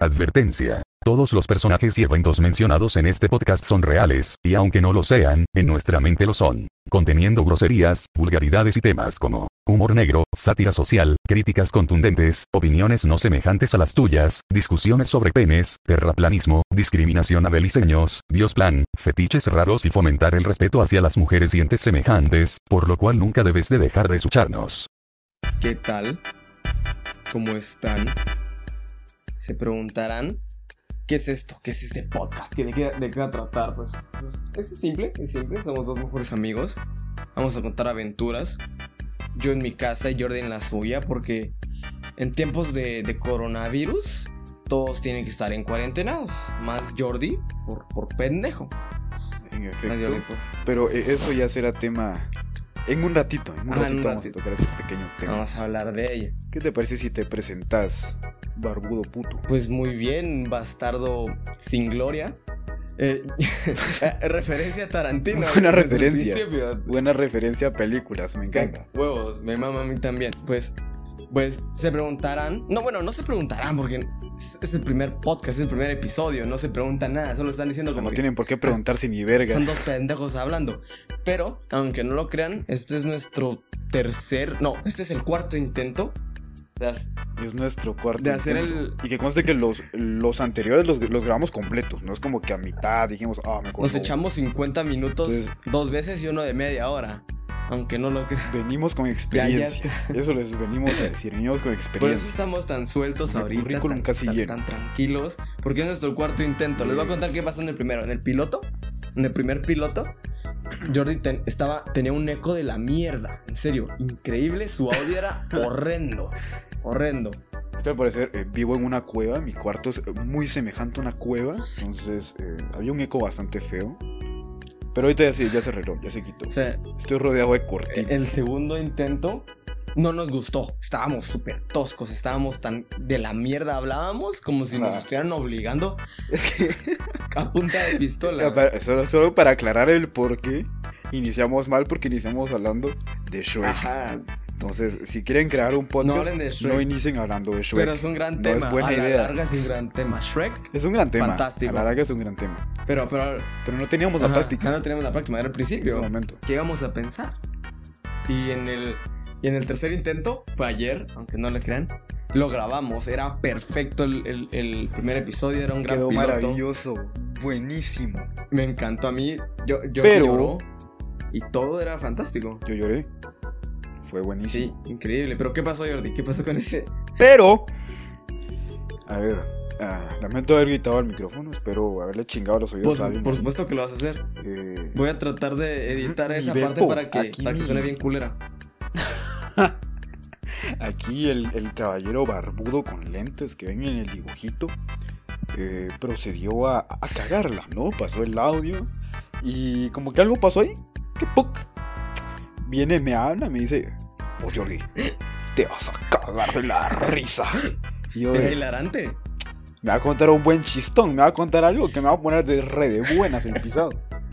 Advertencia. Todos los personajes y eventos mencionados en este podcast son reales, y aunque no lo sean, en nuestra mente lo son, conteniendo groserías, vulgaridades y temas como humor negro, sátira social, críticas contundentes, opiniones no semejantes a las tuyas, discusiones sobre penes, terraplanismo, discriminación a beliceños, Dios plan, fetiches raros y fomentar el respeto hacia las mujeres y entes semejantes, por lo cual nunca debes de dejar de escucharnos. ¿Qué tal? ¿Cómo están? Se preguntarán, ¿qué es esto? ¿Qué es este podcast? ¿De qué va a tratar? Pues es simple. Somos dos mejores amigos. Vamos a contar aventuras. Yo en mi casa y Jordi en la suya, porque en tiempos de coronavirus todos tienen que estar en cuarentenados. Más Jordi por pendejo. En Más efecto. Jordi Pero eso ya será tema en un ratito. Vamos a tocar ese pequeño tema. Vamos a hablar de ella. ¿Qué te parece si te presentas, barbudo puto? Pues muy bien, bastardo sin gloria. Referencia a Tarantino. Buena desde el referencia. principio. Buena referencia a películas, me encanta. Huevos, me mama a mí también. Pues se preguntarán. No se preguntarán porque es el primer podcast, es el primer episodio. No se pregunta nada, solo están diciendo como No que tienen por qué preguntarse ni verga. son dos pendejos hablando. Pero, aunque no lo crean, este es nuestro este es el cuarto intento Es nuestro cuarto de hacer intento. Y que conste que los anteriores los grabamos completos. No es como que a mitad dijimos, me acuerdo. Nos echamos 50 minutos Entonces, 2 veces y uno de media hora. Aunque no lo crean. venimos con experiencia. Eso les venimos a decir. Venimos con Por eso experiencia. estamos tan sueltos Mi ahorita, currículum casi lleno. tan tranquilos, porque es nuestro cuarto intento. Les voy a contar qué pasó en el primero. En el primer piloto, Jordi tenía un eco de la mierda. En serio, increíble. Su audio era horrendo. Es que al parecer vivo en una cueva. Mi cuarto es muy semejante a una cueva. Entonces había un eco bastante feo. Pero ahorita ya se arregló, ya se quitó. O sea, Estoy rodeado de cortinas. el segundo intento no nos gustó. Estábamos súper toscos. Estábamos tan de la mierda. Hablábamos como si nos estuvieran obligando Es que a punta de pistola. solo para aclarar el por qué iniciamos mal, porque iniciamos hablando de Shrek. Ajá. Entonces, si quieren crear un No podcast, hablen de Shrek. no inicien hablando de Shrek. Pero es un gran No tema. es buena a la idea. larga es un gran tema. Shrek. Es un gran tema. Fantástico. A la larga es un gran tema. Pero Pero no teníamos la práctica No teníamos la práctica, era el en principio. ese momento. ¿Qué íbamos a pensar? Y en el tercer intento, fue ayer, aunque no le crean, lo grabamos. Era perfecto el primer episodio, era un gran Quedó piloto. maravilloso. Buenísimo. Me encantó a mí. Yo Pero- lloró y todo era fantástico. Yo lloré. Fue Sí, buenísimo. increíble. Pero ¿qué pasó, Jordi? ¿Qué pasó con ese? Pero, a ver, lamento haber gritado al micrófono. Espero haberle chingado los oídos a alguien. Por supuesto que lo vas a hacer. Eh, Voy a tratar de editar esa Nivel parte po, para que aquí. suene bien culera. Aquí el caballero barbudo con lentes que ven en el dibujito procedió a cagarla, ¿no? Pasó el audio y como que algo pasó ahí. Que ¡puc! Viene, me habla, me dice, Jordi, te vas a cagar de la risa. Y yo Era de, hilarante. me va a contar un buen chistón, me va a contar algo que me va a poner de re de buenas el pisado.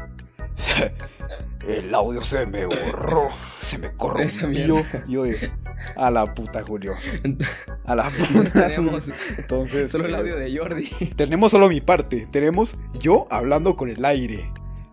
El audio se me borró, se me Esa corrompió. mierda. Y yo de, a la puta, Julio. A la puta. Tenemos Entonces, solo el audio de Jordi. tenemos solo mi parte. Tenemos yo hablando con el aire.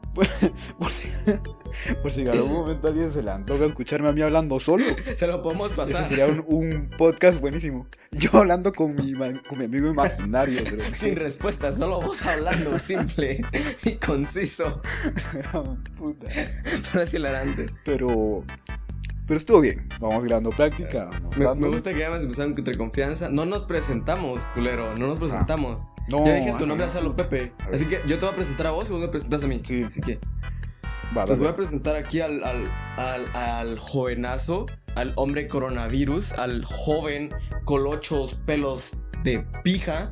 Por si en algún momento alguien se le antoja escucharme a mí hablando solo. Se lo podemos pasar. Ese sería un podcast buenísimo. Yo hablando con mi amigo imaginario. Pero Sin respuesta, solo vos hablando simple y conciso. Puta. Pero es hilarante. Pero estuvo bien. Vamos grabando práctica. Vamos Me dándole. gusta que ya hemos empezado entre confianza. No nos presentamos, culero. No nos presentamos. No, Ya dije tu nombre, ajá. hazlo Pepe. A ver. Así que yo te voy a presentar a vos y vos me presentas a mí. Sí. Así que Va, les dale. voy a presentar aquí al jovenazo, al hombre coronavirus, al joven colochos pelos de pija,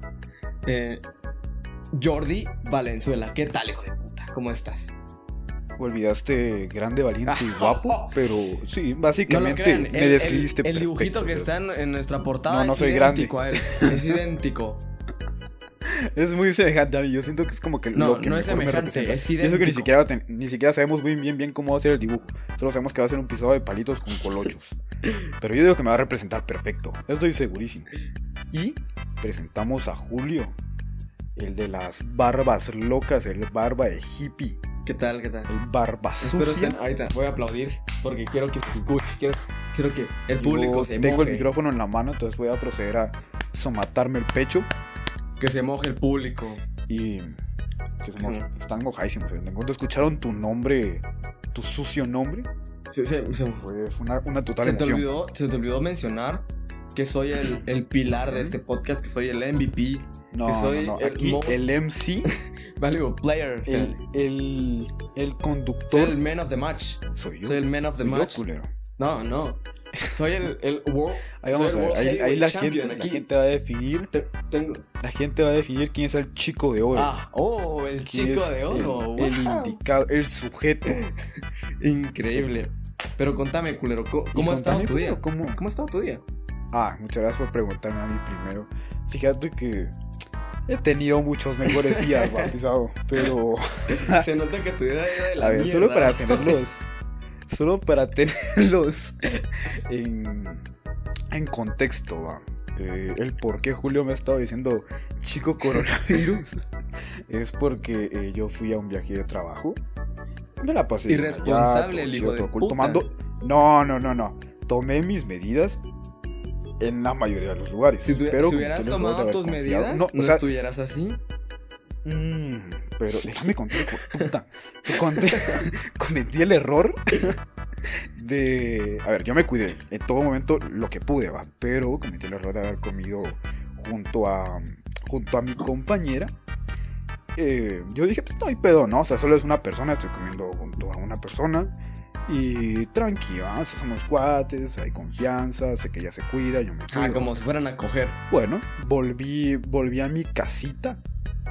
Jordi Valenzuela. ¿Qué tal, hijo de puta? ¿Cómo estás? Olvidaste grande, valiente y guapo. Pero sí, No lo básicamente crean, me describiste el dibujito perfecto, que o sea, está en nuestra portada No, no es soy idéntico a él. Es idéntico. Es muy semejante a mí. Yo siento que es como que No, lo que no es mejor me semejante, representa. es Y eso que idéntico. ni siquiera sabemos muy bien cómo va a ser el dibujo. Solo sabemos que va a ser un pisado de palitos con colochos. Pero yo digo que me va a representar perfecto. Estoy segurísimo. Y presentamos a Julio, el de las barbas locas, el barba de hippie, ¿Qué tal? ¿Qué tal? el barba Espero sucia. ahorita voy a aplaudir porque quiero que se escuche. Quiero que el Yo público se tengo moje. el micrófono en la mano, entonces voy a proceder a somatarme el pecho. Que se moje el público. Y que Sí. están mojadísimos. En cuanto escucharon tu nombre, tu sucio nombre, fue una total emoción. Se te olvidó mencionar que soy el pilar de este podcast, que soy el MVP, No, que soy no. el Aquí most el MC, valuable player, el soy conductor, el man of the match. soy yo. Soy el man of the Soy yo, match. culero. No. Soy el world. Ahí soy vamos el a ver. world Ahí heavyweight la champion. gente, Aquí va a definir. tengo. La gente va a definir quién es el chico de oro. El quién chico es de oro. El wow. indicado, el sujeto. Increíble. Pero contame, culero, ¿cómo ha estado tu día? ¿Cómo? ¿Cómo ha estado tu día? Muchas gracias por preguntarme a mí primero. Fíjate que he tenido muchos mejores días, pisado, pero Se nota que tu día era de la a ver, mierda. solo para tenerlos en contexto, va. El por qué Julio me ha estado diciendo chico coronavirus es porque yo fui a un viaje de trabajo. Me la pasé Irresponsable, el hijo de puta. tomando. No. Tomé mis medidas en la mayoría de los lugares. Si pero hubieras tomado tus medidas, no estuvieras así. Pero déjame contar, por puta. Cometí el error de... A ver, yo me cuidé en todo momento lo que pude, va. Pero cometí el error de haber comido junto a mi compañera. Yo dije, pues no hay pedo, ¿no? O sea, solo es una persona, estoy comiendo junto a una persona. Y tranqui, ¿va? Somos cuates, hay confianza, sé que ella se cuida, yo me cuido. Como si fueran a coger. Bueno, volví a mi casita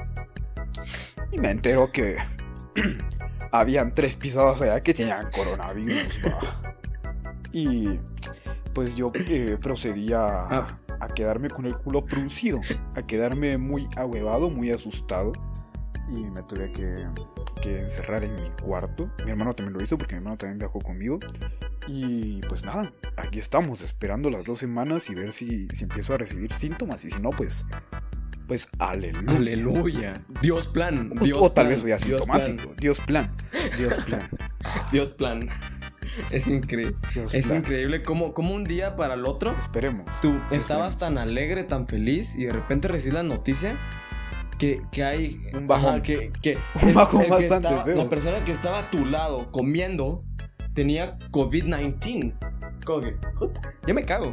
y me entero que habían 3 pisados allá que tenían coronavirus, va. Y pues yo procedí a quedarme con el culo fruncido, a quedarme muy ahuevado, muy asustado. Y me tuve que encerrar en mi cuarto. Mi hermano también lo hizo porque mi hermano también viajó conmigo. Y pues nada, aquí estamos esperando las 2 semanas y ver si empiezo a recibir síntomas. Y si no, pues aleluya. Aleluya. Dios plan. O tal vez soy asintomático. Dios plan. Dios plan. Es increíble. Increíble cómo un día para el otro. Esperemos. Tú estabas tan alegre, tan feliz y de repente recibes la noticia que hay un bajón. Un bajón bastante feo. La persona que estaba a tu lado comiendo tenía COVID-19. Como que, yo me cago.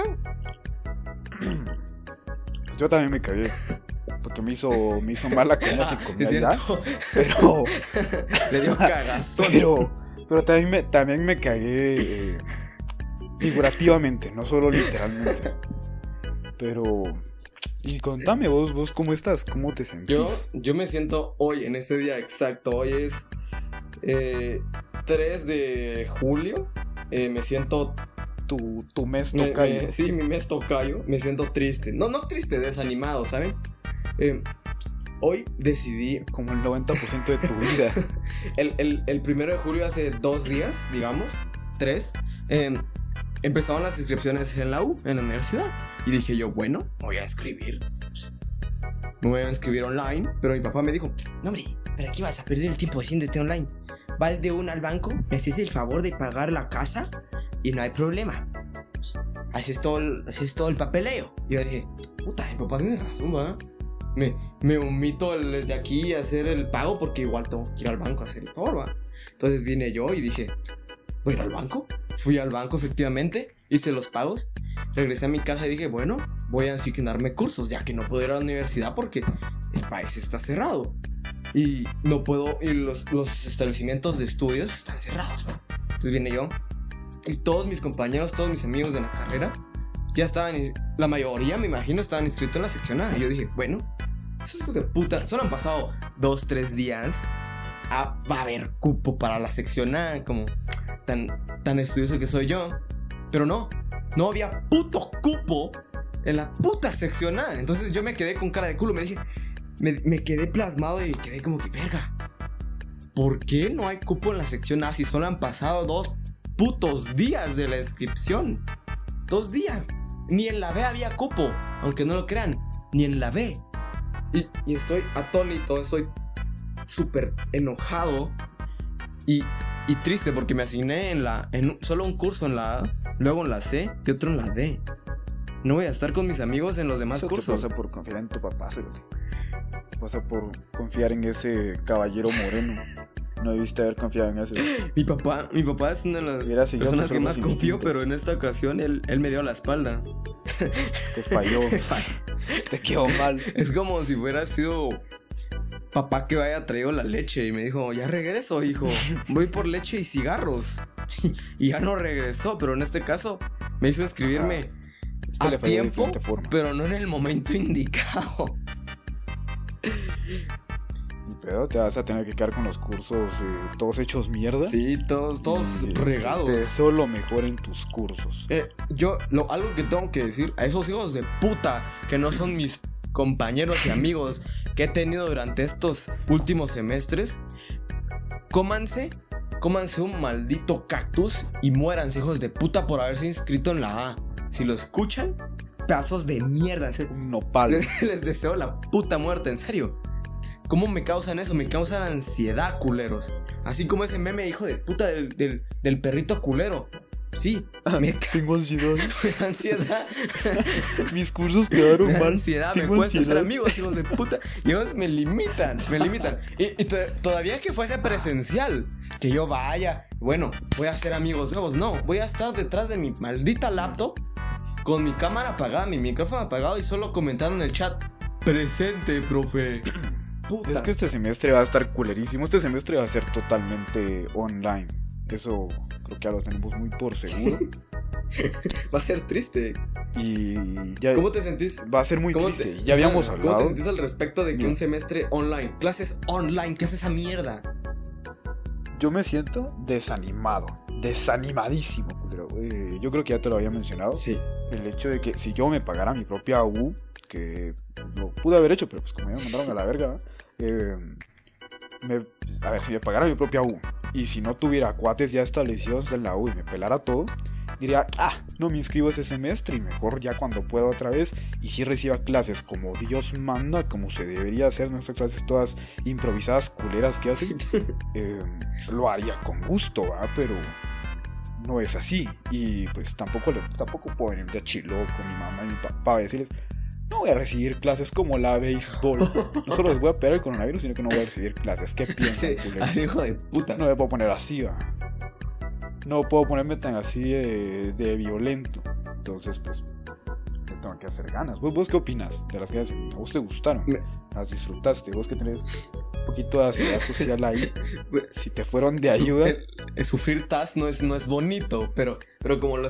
Yo también me cagué. Porque me hizo mala comida que comía allá. Pero le dio cagazón. Pero también me cagué figurativamente, no solo literalmente. Pero... Y contame vos cómo estás, cómo te sentís. Yo me siento hoy, en este día exacto. Hoy es 3 de julio. Me siento... Tu mes tocayo. Sí, mi mes tocayo. Me siento triste. No triste, desanimado, ¿saben? Hoy decidí... Como el 90% de tu vida. el 1 de julio, hace 2 días, digamos, 3, empezaron las inscripciones en la universidad. Y dije yo, bueno, voy a escribir. Me voy a inscribir online. Pero mi papá me dijo, no hombre, ¿para qué vas a perder el tiempo haciéndote online? Vas de una al banco, me haces el favor de pagar la casa y no hay problema. Haces todo el papeleo. Y yo dije, puta, mi papá tiene razón, ¿verdad? Me omito desde aquí a hacer el pago porque igual tengo que ir al banco a hacer el favor, ¿verdad? Entonces vine yo y dije, ¿voy a ir al banco? Fui al banco, efectivamente, hice los pagos, regresé a mi casa y dije, bueno, voy a asignarme cursos, ya que no puedo ir a la universidad porque el país está cerrado. Y no puedo, y los establecimientos de estudios están cerrados, ¿no? Entonces vine yo, y todos mis compañeros, todos mis amigos de la carrera, ya estaban, la mayoría, me imagino, estaban inscritos en la sección A. Y yo dije, bueno, esos hijos de puta, solo han pasado 2-3 días. Va a haber cupo para la sección A, como tan estudioso que soy yo. Pero no había puto cupo en la puta sección A. Entonces yo me quedé con cara de culo, me quedé plasmado y quedé como que, verga, ¿por qué no hay cupo en la sección A si solo han pasado 2 putos días de la inscripción? 2 días. Ni en la B había cupo. aunque no lo crean, ni en la B. Y estoy atónito, estoy súper enojado y triste porque me asigné solo un curso en la A, luego en la C y otro en la D. No voy a estar con mis amigos en los demás Eso cursos. te pasa por confiar en tu papá, cerote. Te pasa por confiar en ese caballero moreno. No debiste haber confiado en eso. Mi papá es una de las Hubiera seguido personas tus que más propios confío, instintos. pero en esta ocasión él me dio la espalda. Te falló. Te quedó mal. Es como si hubiera sido papá que haya traído la leche y me dijo, ya regreso, hijo, voy por leche y cigarros. Y ya no regresó, pero en este caso me hizo inscribirme Le a falló de tiempo, diferente forma. pero no en el momento indicado. Ni pedo, te vas a tener que quedar con los cursos todos hechos mierda. Sí, todos Y regados. Te deseo lo mejor en tus cursos. Algo que tengo que decir a esos hijos de puta que no son mis compañeros y amigos que he tenido durante estos últimos semestres, cómanse un maldito cactus y muéranse, hijos de puta, por haberse inscrito en la A. Si lo escuchan, pedazos de mierda, en serio. Un nopal. Les deseo la puta muerte, en serio. ¿Cómo me causan eso? Me causan ansiedad, culeros. Así como ese meme, hijo de puta, del perrito culero. Sí, Tengo ansiedad. me da ansiedad. Mis cursos quedaron Me da mal. ansiedad, me Tengo cuesta ser ansiedad. amigos, hijos de puta. Y ellos me limitan. Y todavía que fuese presencial, que yo vaya, bueno, voy a hacer amigos nuevos. No, voy a estar detrás de mi maldita laptop, con mi cámara apagada, mi micrófono apagado y solo comentando en el chat. Presente, profe. Puta. Es que este semestre va a estar culerísimo. Este semestre va a ser totalmente online. Eso creo que ya lo tenemos muy por seguro. Va a ser triste. Y ya ¿Cómo te sentís? va a ser muy triste. Ya habíamos ¿Cómo hablado. te sentís al respecto de que No. un semestre online, clases online, qué es esa mierda? Yo me siento desanimado. Desanimadísimo, culero. Yo creo que ya te lo había mencionado. Sí. El hecho de que si yo me pagara mi propia U, que lo pude haber hecho, pero pues como ya me mandaron a la verga, a ver, si me pagara mi propia U y si no tuviera cuates ya establecidos en la U y me pelara todo, diría, no me inscribo ese semestre y mejor ya cuando pueda otra vez y si reciba clases como Dios manda, como se debería hacer nuestras clases todas improvisadas culeras que hacen, lo haría con gusto, ¿va? Pero no es así y pues tampoco puedo venir de chilo con mi mamá y mi papá a decirles, no voy a recibir clases como la béisbol. No solo les voy a pegar el coronavirus, sino que no voy a recibir clases. ¿Qué piensan, Sí, culeros? así, hijo de puta. No me puedo poner así, ¿va? No puedo ponerme tan así de violento. Entonces, pues, le tengo que hacer ganas. ¿Vos qué opinas de las clases? ¿A vos te gustaron? ¿Las disfrutaste? ¿Vos que tenés un poquito de ansiedad social ahí? Si te fueron de ayuda. El sufrir TAS no es bonito, pero como lo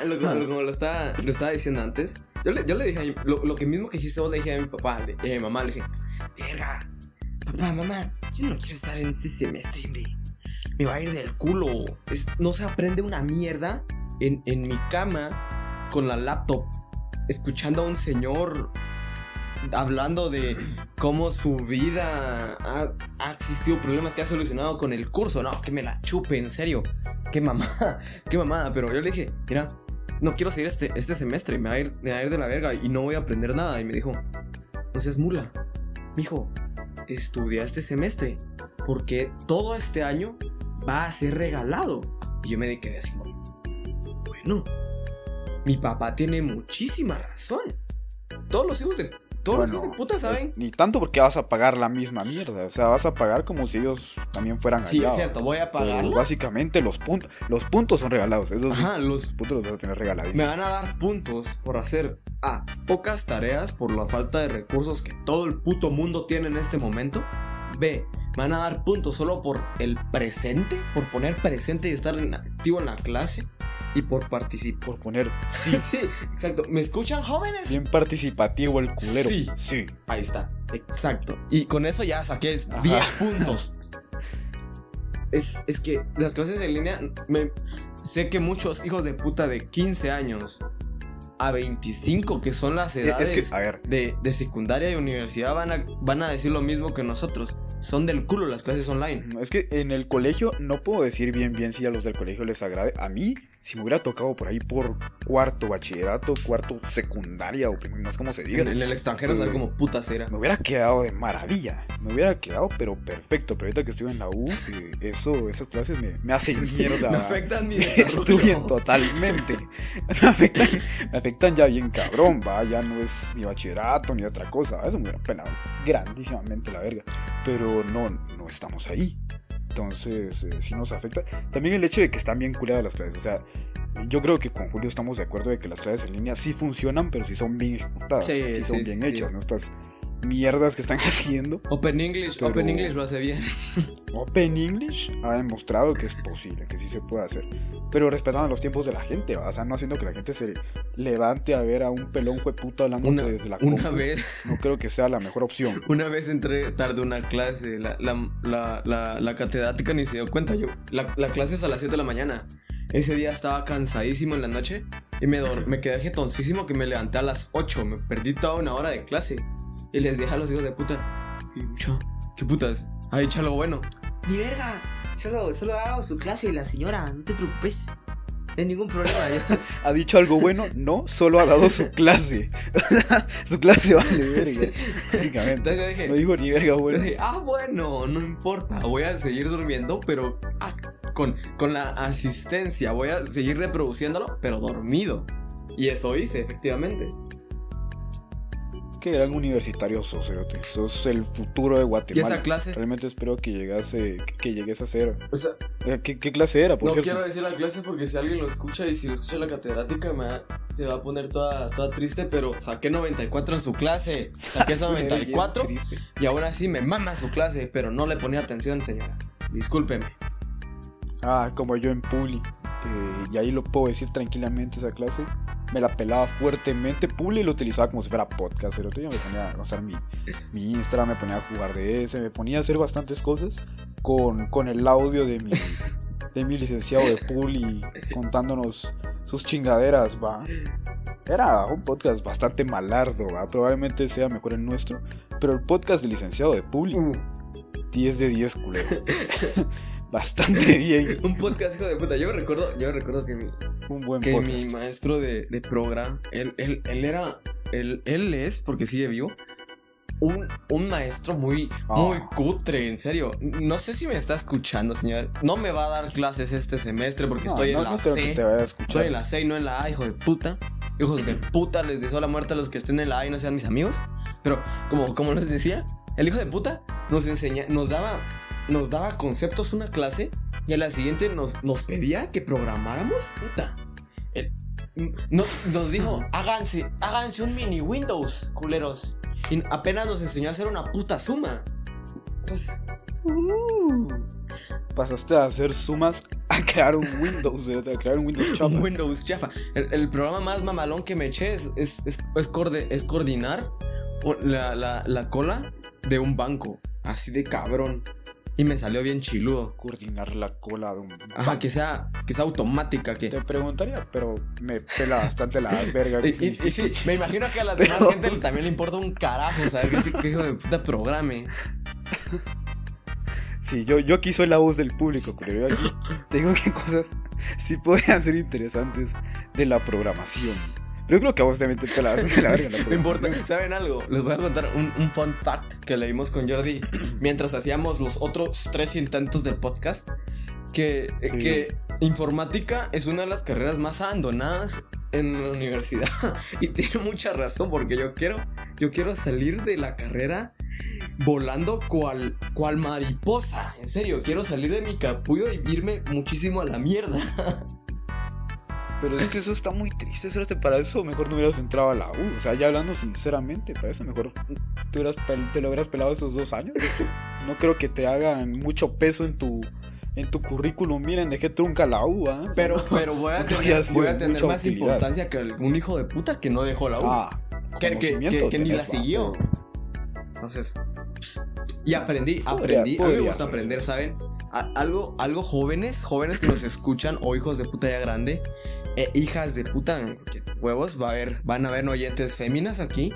estaba diciendo antes, yo le dije a lo que mismo que dijiste vos, le dije a mi papá, a mi mamá, le dije, verga, papá, mamá, yo no quiero estar en este semestre, hombre. Me va a ir del culo. No se aprende una mierda en mi cama con la laptop, escuchando a un señor hablando de cómo su vida ha existido problemas que ha solucionado con el curso. No, que me la chupe, en serio. Qué mamada. Pero yo le dije, mira, no quiero seguir este semestre, me va a ir de la verga y no voy a aprender nada. Y me dijo, no seas mula, mijo, estudia este semestre porque todo este año va a ser regalado. Y yo me quedé así, bueno, mi papá tiene muchísima razón. Todos los hijos de puta saben. Ni tanto porque vas a pagar la misma mierda. O sea, vas a pagar como si ellos también fueran Sí, hallados. es cierto, voy a Pero pagarla. básicamente los puntos son regalados. Esos Ajá, los puntos los vas a tener regaladísimos. me van a dar puntos por hacer pocas tareas por la falta de recursos que todo el puto mundo tiene en este momento. B, me van a dar puntos solo por el presente, por poner presente y estar activo en la clase y por participar. Por poner sí. Sí, exacto. ¿Me escuchan, jóvenes? Bien participativo el culero. Sí. Ahí está, exacto. Y con eso ya saqué 10 puntos. Es que las clases en línea, sé que muchos hijos de puta de 15 años a 25, que son las edades Es que, a ver, de secundaria y universidad, van a decir lo mismo que nosotros. Son del culo las clases online. es que en el colegio no puedo decir bien si a los del colegio les agrade. A mí si me hubiera tocado por ahí por cuarto bachillerato, cuarto secundaria, o no sé cómo se diga. En el extranjero sabe como putas era. Me hubiera quedado de maravilla. Me hubiera quedado, pero perfecto. Pero ahorita que estoy en la U, esas clases me hacen mierda. Me afectan mi Me desarrollo. destruyen totalmente. Me afectan ya bien cabrón, va. Ya no es ni bachillerato ni otra cosa. Eso me hubiera pelado grandísimamente la verga. Pero no estamos ahí. Entonces, sí nos afecta. También el hecho de que están bien culeadas las clases. O sea, yo creo que con Julio estamos de acuerdo de que las clases en línea sí funcionan, pero sí son bien ejecutadas. Sí son bien hechas, ¿no? Estas mierdas que están haciendo. Open English lo hace bien. Open English ha demostrado que es posible, que sí se puede hacer. Pero respetando los tiempos de la gente, ¿va? O sea, no haciendo que la gente se levante a ver a un pelón jueputa hablando desde la compu. Una vez. No creo que sea la mejor opción. Una vez entré tarde a una clase. La catedrática ni se dio cuenta. La clase es a las 7 de la mañana. Ese día estaba cansadísimo en la noche y me quedé jetoncísimo que me levanté a las 8. Me perdí toda una hora de clase. Y les dije a los hijos de puta: ¿qué putas? Ha dicho algo bueno. Ni verga, solo ha dado su clase la señora, no te preocupes. No hay ningún problema. ¿Ha dicho algo bueno? No, solo ha dado su clase. Su clase vale verga, básicamente. Entonces yo dije, no dijo ni verga bueno. Dije, bueno, no importa. Voy a seguir durmiendo, pero con la asistencia. Voy a seguir reproduciéndolo, pero dormido. Y eso hice, efectivamente. Qué gran universitario sos, Cerote. Sos el futuro de Guatemala. ¿Y esa clase? Realmente espero que llegues a ser. O sea, ¿Qué clase era, por cierto? No quiero decir la clase porque si alguien lo escucha y si lo escucha la catedrática se va a poner toda triste, pero saqué 94 en su clase. Saqué esa 94 y aún así me mama su clase, pero no le ponía atención, señora. Discúlpeme. Como yo en Publi. Y ahí lo puedo decir tranquilamente, esa clase me la pelaba fuertemente. Publi lo utilizaba como si fuera podcast. Yo me ponía a usar mi Instagram, me ponía a jugar DS, me ponía a hacer bastantes cosas con el audio de mi licenciado de Publi contándonos sus chingaderas, va. Era un podcast bastante malardo, va. Probablemente sea mejor el nuestro, pero el podcast del licenciado de Publi 10 de 10, culero. Bastante bien. Un podcast, hijo de puta. Yo recuerdo que mi maestro de progra, él es, porque sigue vivo, un maestro muy cutre, en serio. No sé si me está escuchando, señor. No me va a dar clases este semestre porque estoy en la C. Estoy en la C y no en la A, hijo de puta. Hijos de puta, les deseo la muerte a los que estén en la A y no sean mis amigos. Pero, como les decía, el hijo de puta nos daba conceptos una clase y a la siguiente nos pedía que programáramos, puta. Nos dijo, háganse un mini Windows, culeros. Y apenas nos enseñó a hacer una puta suma. Entonces, pasaste a hacer sumas a crear un Windows, a crear un Windows chafa. Un Windows chafa. El programa más mamalón que me eché es coordinar la cola de un banco. Así de cabrón. Y me salió bien chiludo. Coordinar la cola de un banco. Ajá, que sea automática. Te preguntaría, pero me pela bastante la verga. Y sí, me imagino que a la demás gente también le importa un carajo, ¿sabes? Que hijo de puta programe. Sí, yo aquí soy la voz del público, pero yo aquí tengo que cosas sí podrían ser interesantes de la programación. Pero yo creo que a vos también te pela la verga. No importa, ¿saben algo? Les voy a contar un fun fact que leímos con Jordi mientras hacíamos los otros 3 intentos del podcast. Que informática es una de las carreras más abandonadas en la universidad. Y tiene mucha razón, porque yo quiero salir de la carrera volando cual mariposa. En serio, quiero salir de mi capullo y irme muchísimo a la mierda. Pero es que eso está muy triste, para eso mejor no hubieras entrado a la U. O sea, ya hablando sinceramente, para eso mejor te lo hubieras pelado esos 2 años. No creo que te hagan mucho peso en tu currículum. Miren, dejé trunca la U, ¿eh? Pero voy a tener más utilidad. Importancia que un hijo de puta que no dejó la U. Que ni la siguió. Entonces, y aprendí. A mí me gusta aprender, ¿saben? Algo jóvenes que nos escuchan, o hijos de puta ya grande, hijas de puta, huevos, van a haber oyentes féminas aquí.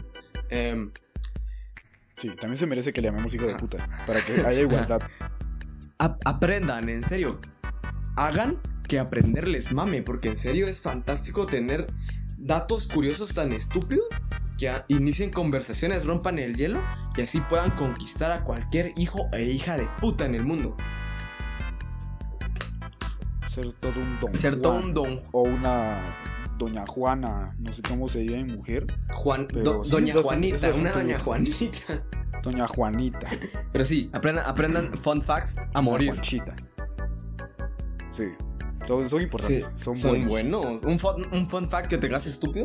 Sí, también se merece que le llamemos hijo de puta, para que haya igualdad. Aprendan, en serio. Hagan que aprenderles mame, porque en serio es fantástico tener datos curiosos tan estúpidos que inicien conversaciones, rompan el hielo y así puedan conquistar a cualquier hijo e hija de puta en el mundo. Ser todo un don Ser Juan, todo un don o una doña Juana, no sé cómo se diga en mujer. Pero sí, Doña bastante- Juanita, es bastante una doña bien. Juanita. Doña Juanita. Pero sí, aprendan fun facts a Doña morir. Juanchita. Sí. Son importantes. Sí, son buenos. buenos. Un fun fact que te hagas estúpido.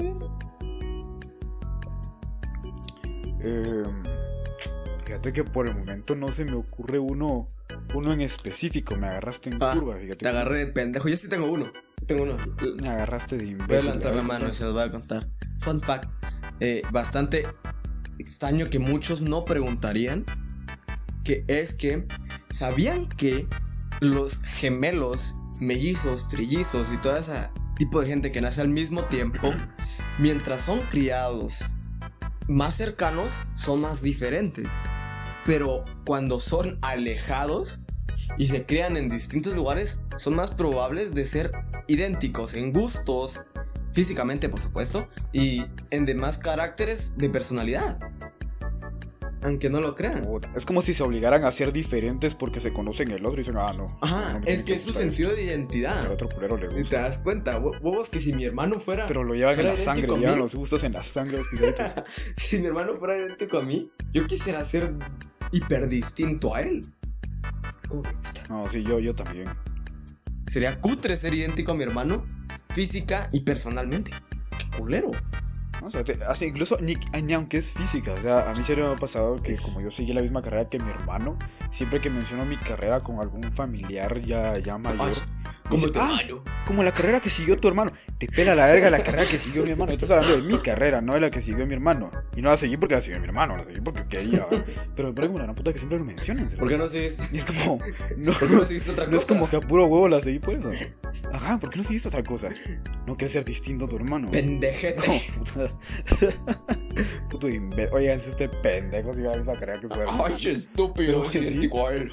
Fíjate que por el momento no se me ocurre uno en específico. Me agarraste en curva, fíjate. Te agarré de pendejo. Yo sí tengo uno. Me agarraste de imbécil. Voy a levantar la ver, mano y se los voy a contar. Fun fact. Bastante extraño que muchos no preguntarían. Que es que ¿sabían que los gemelos, mellizos, trillizos y todo ese tipo de gente que nace al mismo tiempo, mientras son criados más cercanos, son más diferentes? Pero cuando son alejados y se crían en distintos lugares, son más probables de ser idénticos en gustos, físicamente por supuesto, y en demás caracteres de personalidad. Aunque no lo crean. Puta, es como si se obligaran a ser diferentes porque se conocen el otro y dicen, no. Ajá, no me es tiene que es su gustar sentido esto. de identidad. Al otro culero le ¿Te gusta. das cuenta? Huevos, que si mi hermano fuera... Pero lo llevan en fuera la sangre, idéntico a llevan mí, los gustos en la sangre. Los pizarritos. si mi hermano fuera idéntico a mí, yo quisiera ser hiper distinto a él. Es como que, puta, No, sí, yo también. sería cutre ser idéntico a mi hermano, física y personalmente. Qué culero. ¿No? O sea, hasta incluso ni aunque es física. O sea, a mí siempre me ha pasado que como yo seguí la misma carrera que mi hermano, siempre que menciono mi carrera con algún familiar ya mayor, Ay, me ¿cómo dice, te hallo? como la carrera que siguió tu hermano. Te pela la verga la carrera que siguió mi hermano. Estás hablando de mi carrera, no de la que siguió mi hermano. Y no la seguí porque la siguió mi hermano, la seguí porque quería. ¿Va? Pero me parece como una gran puta que siempre lo mencionan. ¿Por qué no seguiste? Y es como, no, ¿Por qué no seguiste otra cosa? no es como que a puro huevo la seguí por eso. Ajá, ¿por qué no seguiste otra cosa? No quieres ser distinto a tu hermano. Pendejete. No, puta. Puto imbécil. Oigan, si este pendejo sigue la misma carrera que su hermano. Ay, estúpido, Sí. es idéntico a él.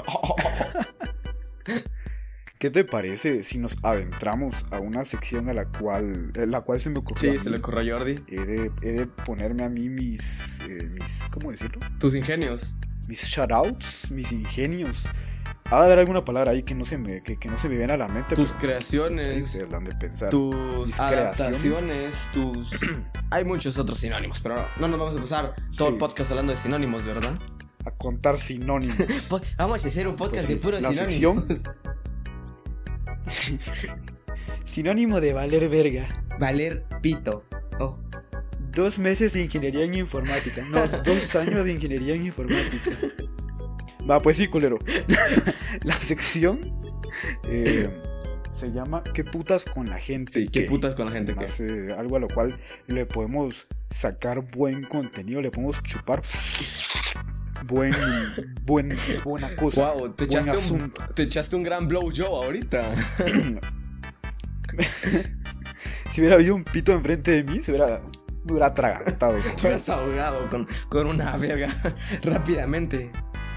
¿Qué te parece si nos adentramos a una sección a la cual se me ocurrió? Sí, a se mí? le ocurrió a Jordi. He de ponerme a mí mis ¿cómo decirlo? Tus ingenios. Mis shoutouts, mis ingenios. Ha de haber alguna palabra ahí que no se me viene a la mente. Tus pero ahí creaciones. ustedes la han de pensar. Tus Mis adaptaciones. Tus... Hay muchos otros sinónimos, pero no nos vamos a pasar todo Sí. el podcast hablando de sinónimos, ¿verdad? A contar sinónimos. Vamos a hacer un podcast Pues sí, de puros la sinónimos. Sinónimo de valer verga. Valer pito. Oh. 2 meses de ingeniería en informática. No, 2 años de ingeniería en informática. Va, pues sí, culero. La sección se llama ¿Qué putas con la gente? Sí, ¿qué putas con la gente? Se me hace algo a lo cual le podemos sacar buen contenido, le podemos chupar buena cosa. Wow, buen asunto. te echaste un gran blow job ahorita. Si hubiera habido un pito enfrente de mí, me hubiera atragantado. Tú eres ahogado con una verga rápidamente.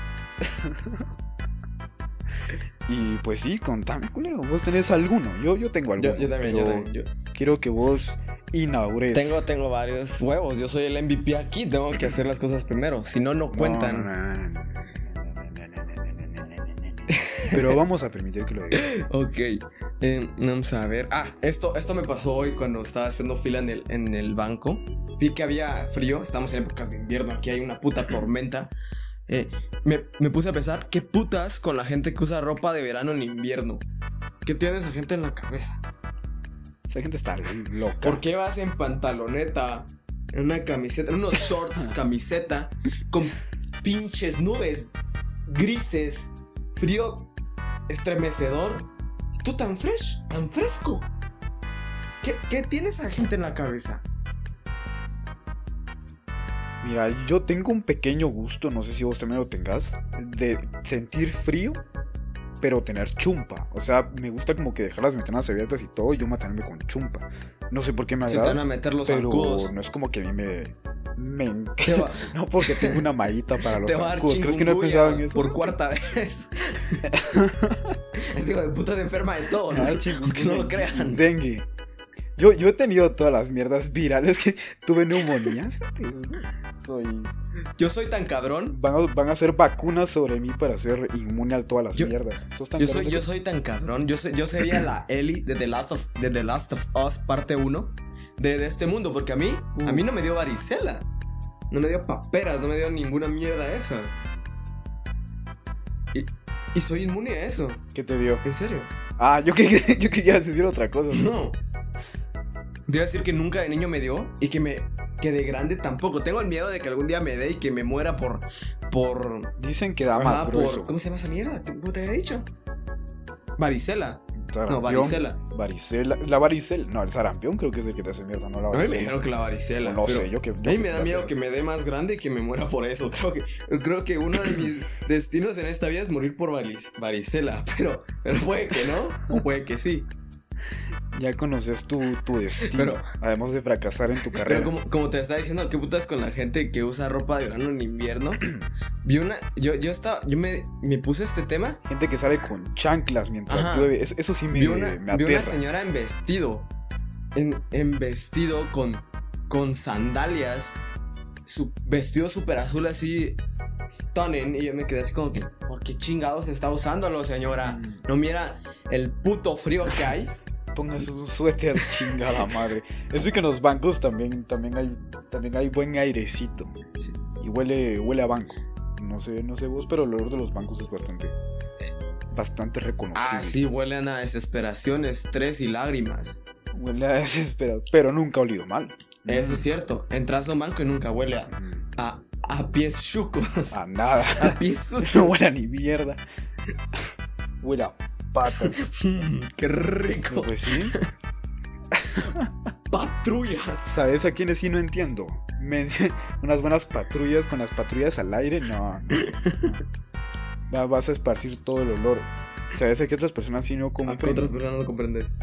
Y pues sí, contame, culero. ¿Vos tenés alguno? Yo tengo alguno. Yo también, pero quiero que vos inaugures. Tengo varios huevos. Yo soy el MVP aquí. Tengo que hacer las cosas primero. Si no, no cuentan. No. Pero vamos a permitir que lo digas. Ok. Vamos a ver. Esto me pasó hoy cuando estaba haciendo fila en el banco. Vi que había frío. Estamos en épocas de invierno. Aquí hay una puta tormenta. Me puse a pensar, ¿qué putas con la gente que usa ropa de verano en invierno? ¿Qué tiene esa gente en la cabeza? Esa gente está loca. ¿Por qué vas en pantaloneta, en una camiseta, en unos shorts, camiseta, con pinches nubes grises, frío estremecedor? ¿Tú tan fresh, tan fresco? ¿Qué tiene esa gente en la cabeza? Mira, yo tengo un pequeño gusto, no sé si vos también lo tengas, de sentir frío, pero tener chumpa. O sea, me gusta como que dejar las ventanas abiertas y todo, y yo mantenerme con chumpa. No sé por qué me Se te agrada, van a meter los pero zancudos. no es como que a mí me Te va- no porque tengo una mallita para los Te va a dar zancudos. ¿Crees que no he pensado en eso? por cuarta vez. este hijo de puta se enferma de todo, ¿no? Ah, Aunque no lo crean. Dengue. Yo he tenido todas las mierdas virales que tuve neumonía. Yo soy tan cabrón. Van a hacer vacunas sobre mí para ser inmune a todas las mierdas. Yo soy tan cabrón. Yo sería la Ellie de The Last of Us parte 1 de este mundo. Porque a mí no me dio varicela. No me dio paperas, no me dio ninguna mierda de esas. Y soy inmune a eso. ¿Qué te dio? ¿En serio? Ah, yo quería decir otra cosa. No. Te iba a decir que nunca de niño me dio y que de grande tampoco. Tengo el miedo de que algún día me dé y que me muera por... Dicen que da más grueso. ¿Cómo se llama esa mierda? ¿Cómo te había dicho? Varicela. Sarampión, no, varicela. La varicela. No, el sarampión creo que es el que te hace mierda, no la A mí varicela. me dijeron que la varicela. No sé, yo que... A mí me da miedo que me dé más grande y que me muera por eso. Creo que uno de mis destinos en esta vida es morir por varicela. Pero puede que no, o puede que sí. Ya conoces tu destino, Pero, además de fracasar en tu carrera. Pero como te estaba diciendo, ¿qué putas con la gente que usa ropa de verano en invierno? Me puse este tema. Gente que sale con chanclas mientras llueve. Eso sí me aterra. Vi una señora en vestido. En vestido con sandalias. Su vestido súper azul así stunning. Y yo me quedé así como que, ¿por qué chingados está usándolo, señora? No mira el puto frío que hay. Póngase un suéter, chingada madre. Es que en los bancos también hay buen airecito. Sí. Y huele a banco. No sé vos, pero el olor de los bancos es bastante reconocible. Ah, sí, huelen a desesperación, estrés y lágrimas. Huele a desesperación, pero nunca ha olido mal. Eso es cierto. Entras a un banco y nunca huele a pies chucos. A nada. A pies sucios. No huele a ni mierda. Huele a patas. Qué rico. Pues sí. Patrullas. ¿Sabes a quiénes sí no entiendo? Unas buenas patrullas con las patrullas al aire. No. Ya vas a esparcir todo el olor. ¿Sabes a qué otras personas sí no ¿A qué otras personas no comprendes?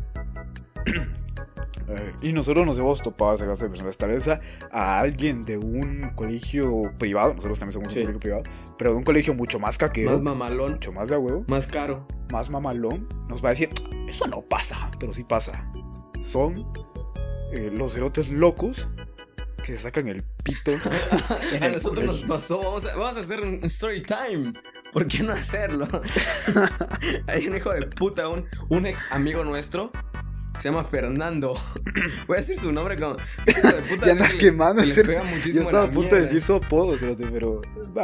Y nosotros nos hemos topado a esa clase de personas. Tal vez a alguien de un colegio privado. Nosotros también somos un colegio privado. Pero de un colegio mucho más caquero. Más mamalón. Mucho más de a huevo. Más caro. Más mamalón. Nos va a decir, eso no pasa. Pero sí pasa. Son los cerotes locos que se sacan el pito. A nosotros nos pasó. Vamos a hacer un story time. ¿Por qué no hacerlo? Hay un hijo de puta, un ex amigo nuestro. Se llama Fernando. Voy a decir su nombre como... Hijo de puta, ya andas quemando. Yo estaba a punto de decir su apodo, pero...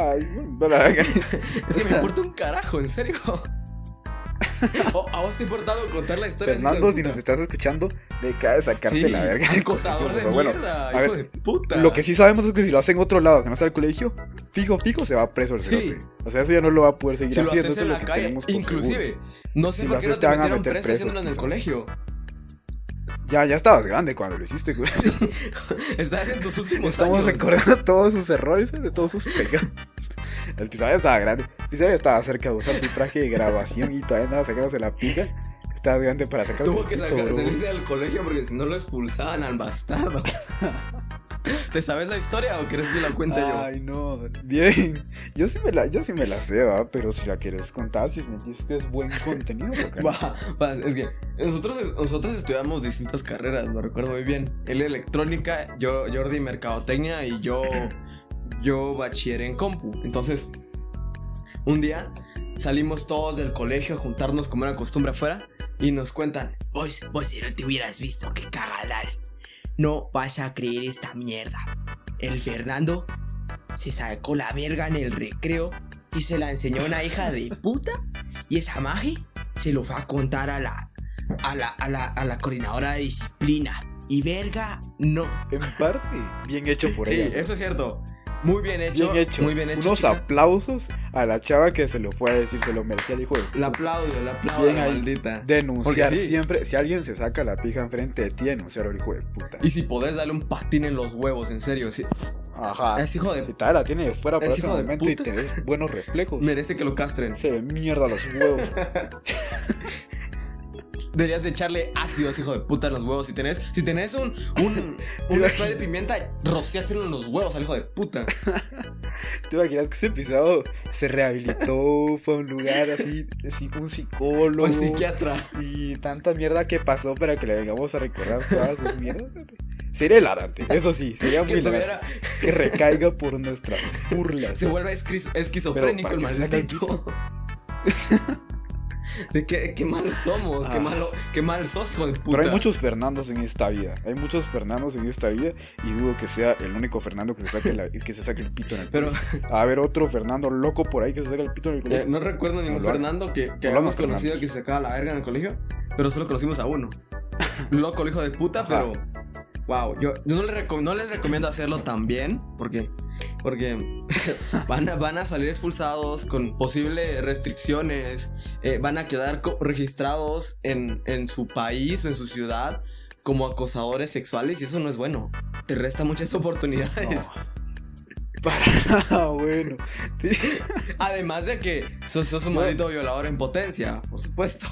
Es que me importa un carajo, en serio. ¿A vos te importa algo contar la historia? Fernando, si nos estás escuchando, deja de sacarte la verga. Acosador de mierda, hijo de puta. Lo que sí sabemos es que si lo hace en otro lado, que no sea el colegio, fijo, se va preso el cerote. O sea, eso ya no lo va a poder seguir haciendo. Eso es lo que tenemos por inclusive, no sé por qué no te metieron preso haciéndolo en el colegio. Ya estabas grande cuando lo hiciste, güey. Estás en tus últimos Estamos años. recordando todos sus errores, de todos sus pecados. El Pizarra ya estaba grande. Pizarra ya estaba cerca de usar su traje de grabación y todavía andaba sacándose la pica. Estaba grande para sacarse Tuvo que salirse del colegio porque si no lo expulsaban al bastardo. ¿Te sabes la historia o quieres que la cuente yo? Ay, no. Bien. Yo sí me la sé, ¿va? Pero si la quieres contar, si sentís que es buen contenido, ¿por qué no? Va, es que nosotros estudiamos distintas carreras, lo recuerdo muy bien. Él electrónica, yo Jordi mercadotecnia y yo bachiller en compu. Entonces, un día salimos todos del colegio a juntarnos como era costumbre afuera y nos cuentan: Vos si no te hubieras visto, qué cagadal. No vas a creer esta mierda. El Fernando se sacó la verga en el recreo y se la enseñó a una hija de puta. Y esa maje se lo fue a contar a la coordinadora de disciplina. Y verga, no. En parte, bien hecho por ella. Sí, eso es cierto. Muy bien hecho. Muy bien hecho. Unos chica. Aplausos a la chava que se lo fue a decir, se lo merecía, dijo. La aplaudo, bien maldita. Denunciar sí. Siempre, si alguien se saca la pija enfrente de ti, denunciar al hijo de puta. Y si podés darle un patín en los huevos, en serio. Sí. Ajá. Es hijo de... Si tal, la tiene de fuera para ese momento y puta. tenés buenos reflejos. Merece que lo castren. Se ve mierda los huevos. deberías de echarle ácidos, hijo de puta, en los huevos. Si tenés un spray de pimienta, rociáselo en los huevos al hijo de puta. ¿Te imaginas que ese episodio se rehabilitó? Fue a un lugar así, un psicólogo. Un psiquiatra. Y tanta mierda que pasó para que le vengamos a recordar todas sus mierdas. Sería hilarante, eso sí, sería muy hilarante. Que recaiga por nuestras burlas. Se vuelve esquizofrénico el maldito. De qué mal somos, qué mal sos, hijo de puta. Pero hay muchos Fernandos en esta vida. Y dudo que sea el único Fernando que se saque el pito en el colegio. A ver, otro Fernando loco por ahí que se saque el pito en el colegio. No recuerdo ningún Fernando que hayamos conocido que se sacaba la verga en el colegio. Pero solo conocimos a uno. Loco el hijo de puta. Ajá. Pero wow, yo no les recomiendo hacerlo también. Porque van a salir expulsados con posibles restricciones. Van a quedar registrados en su país o en su ciudad como acosadores sexuales. Y eso no es bueno. Te resta muchas oportunidades. No. Para nada bueno. Además de que sos un maldito violador en potencia, por supuesto.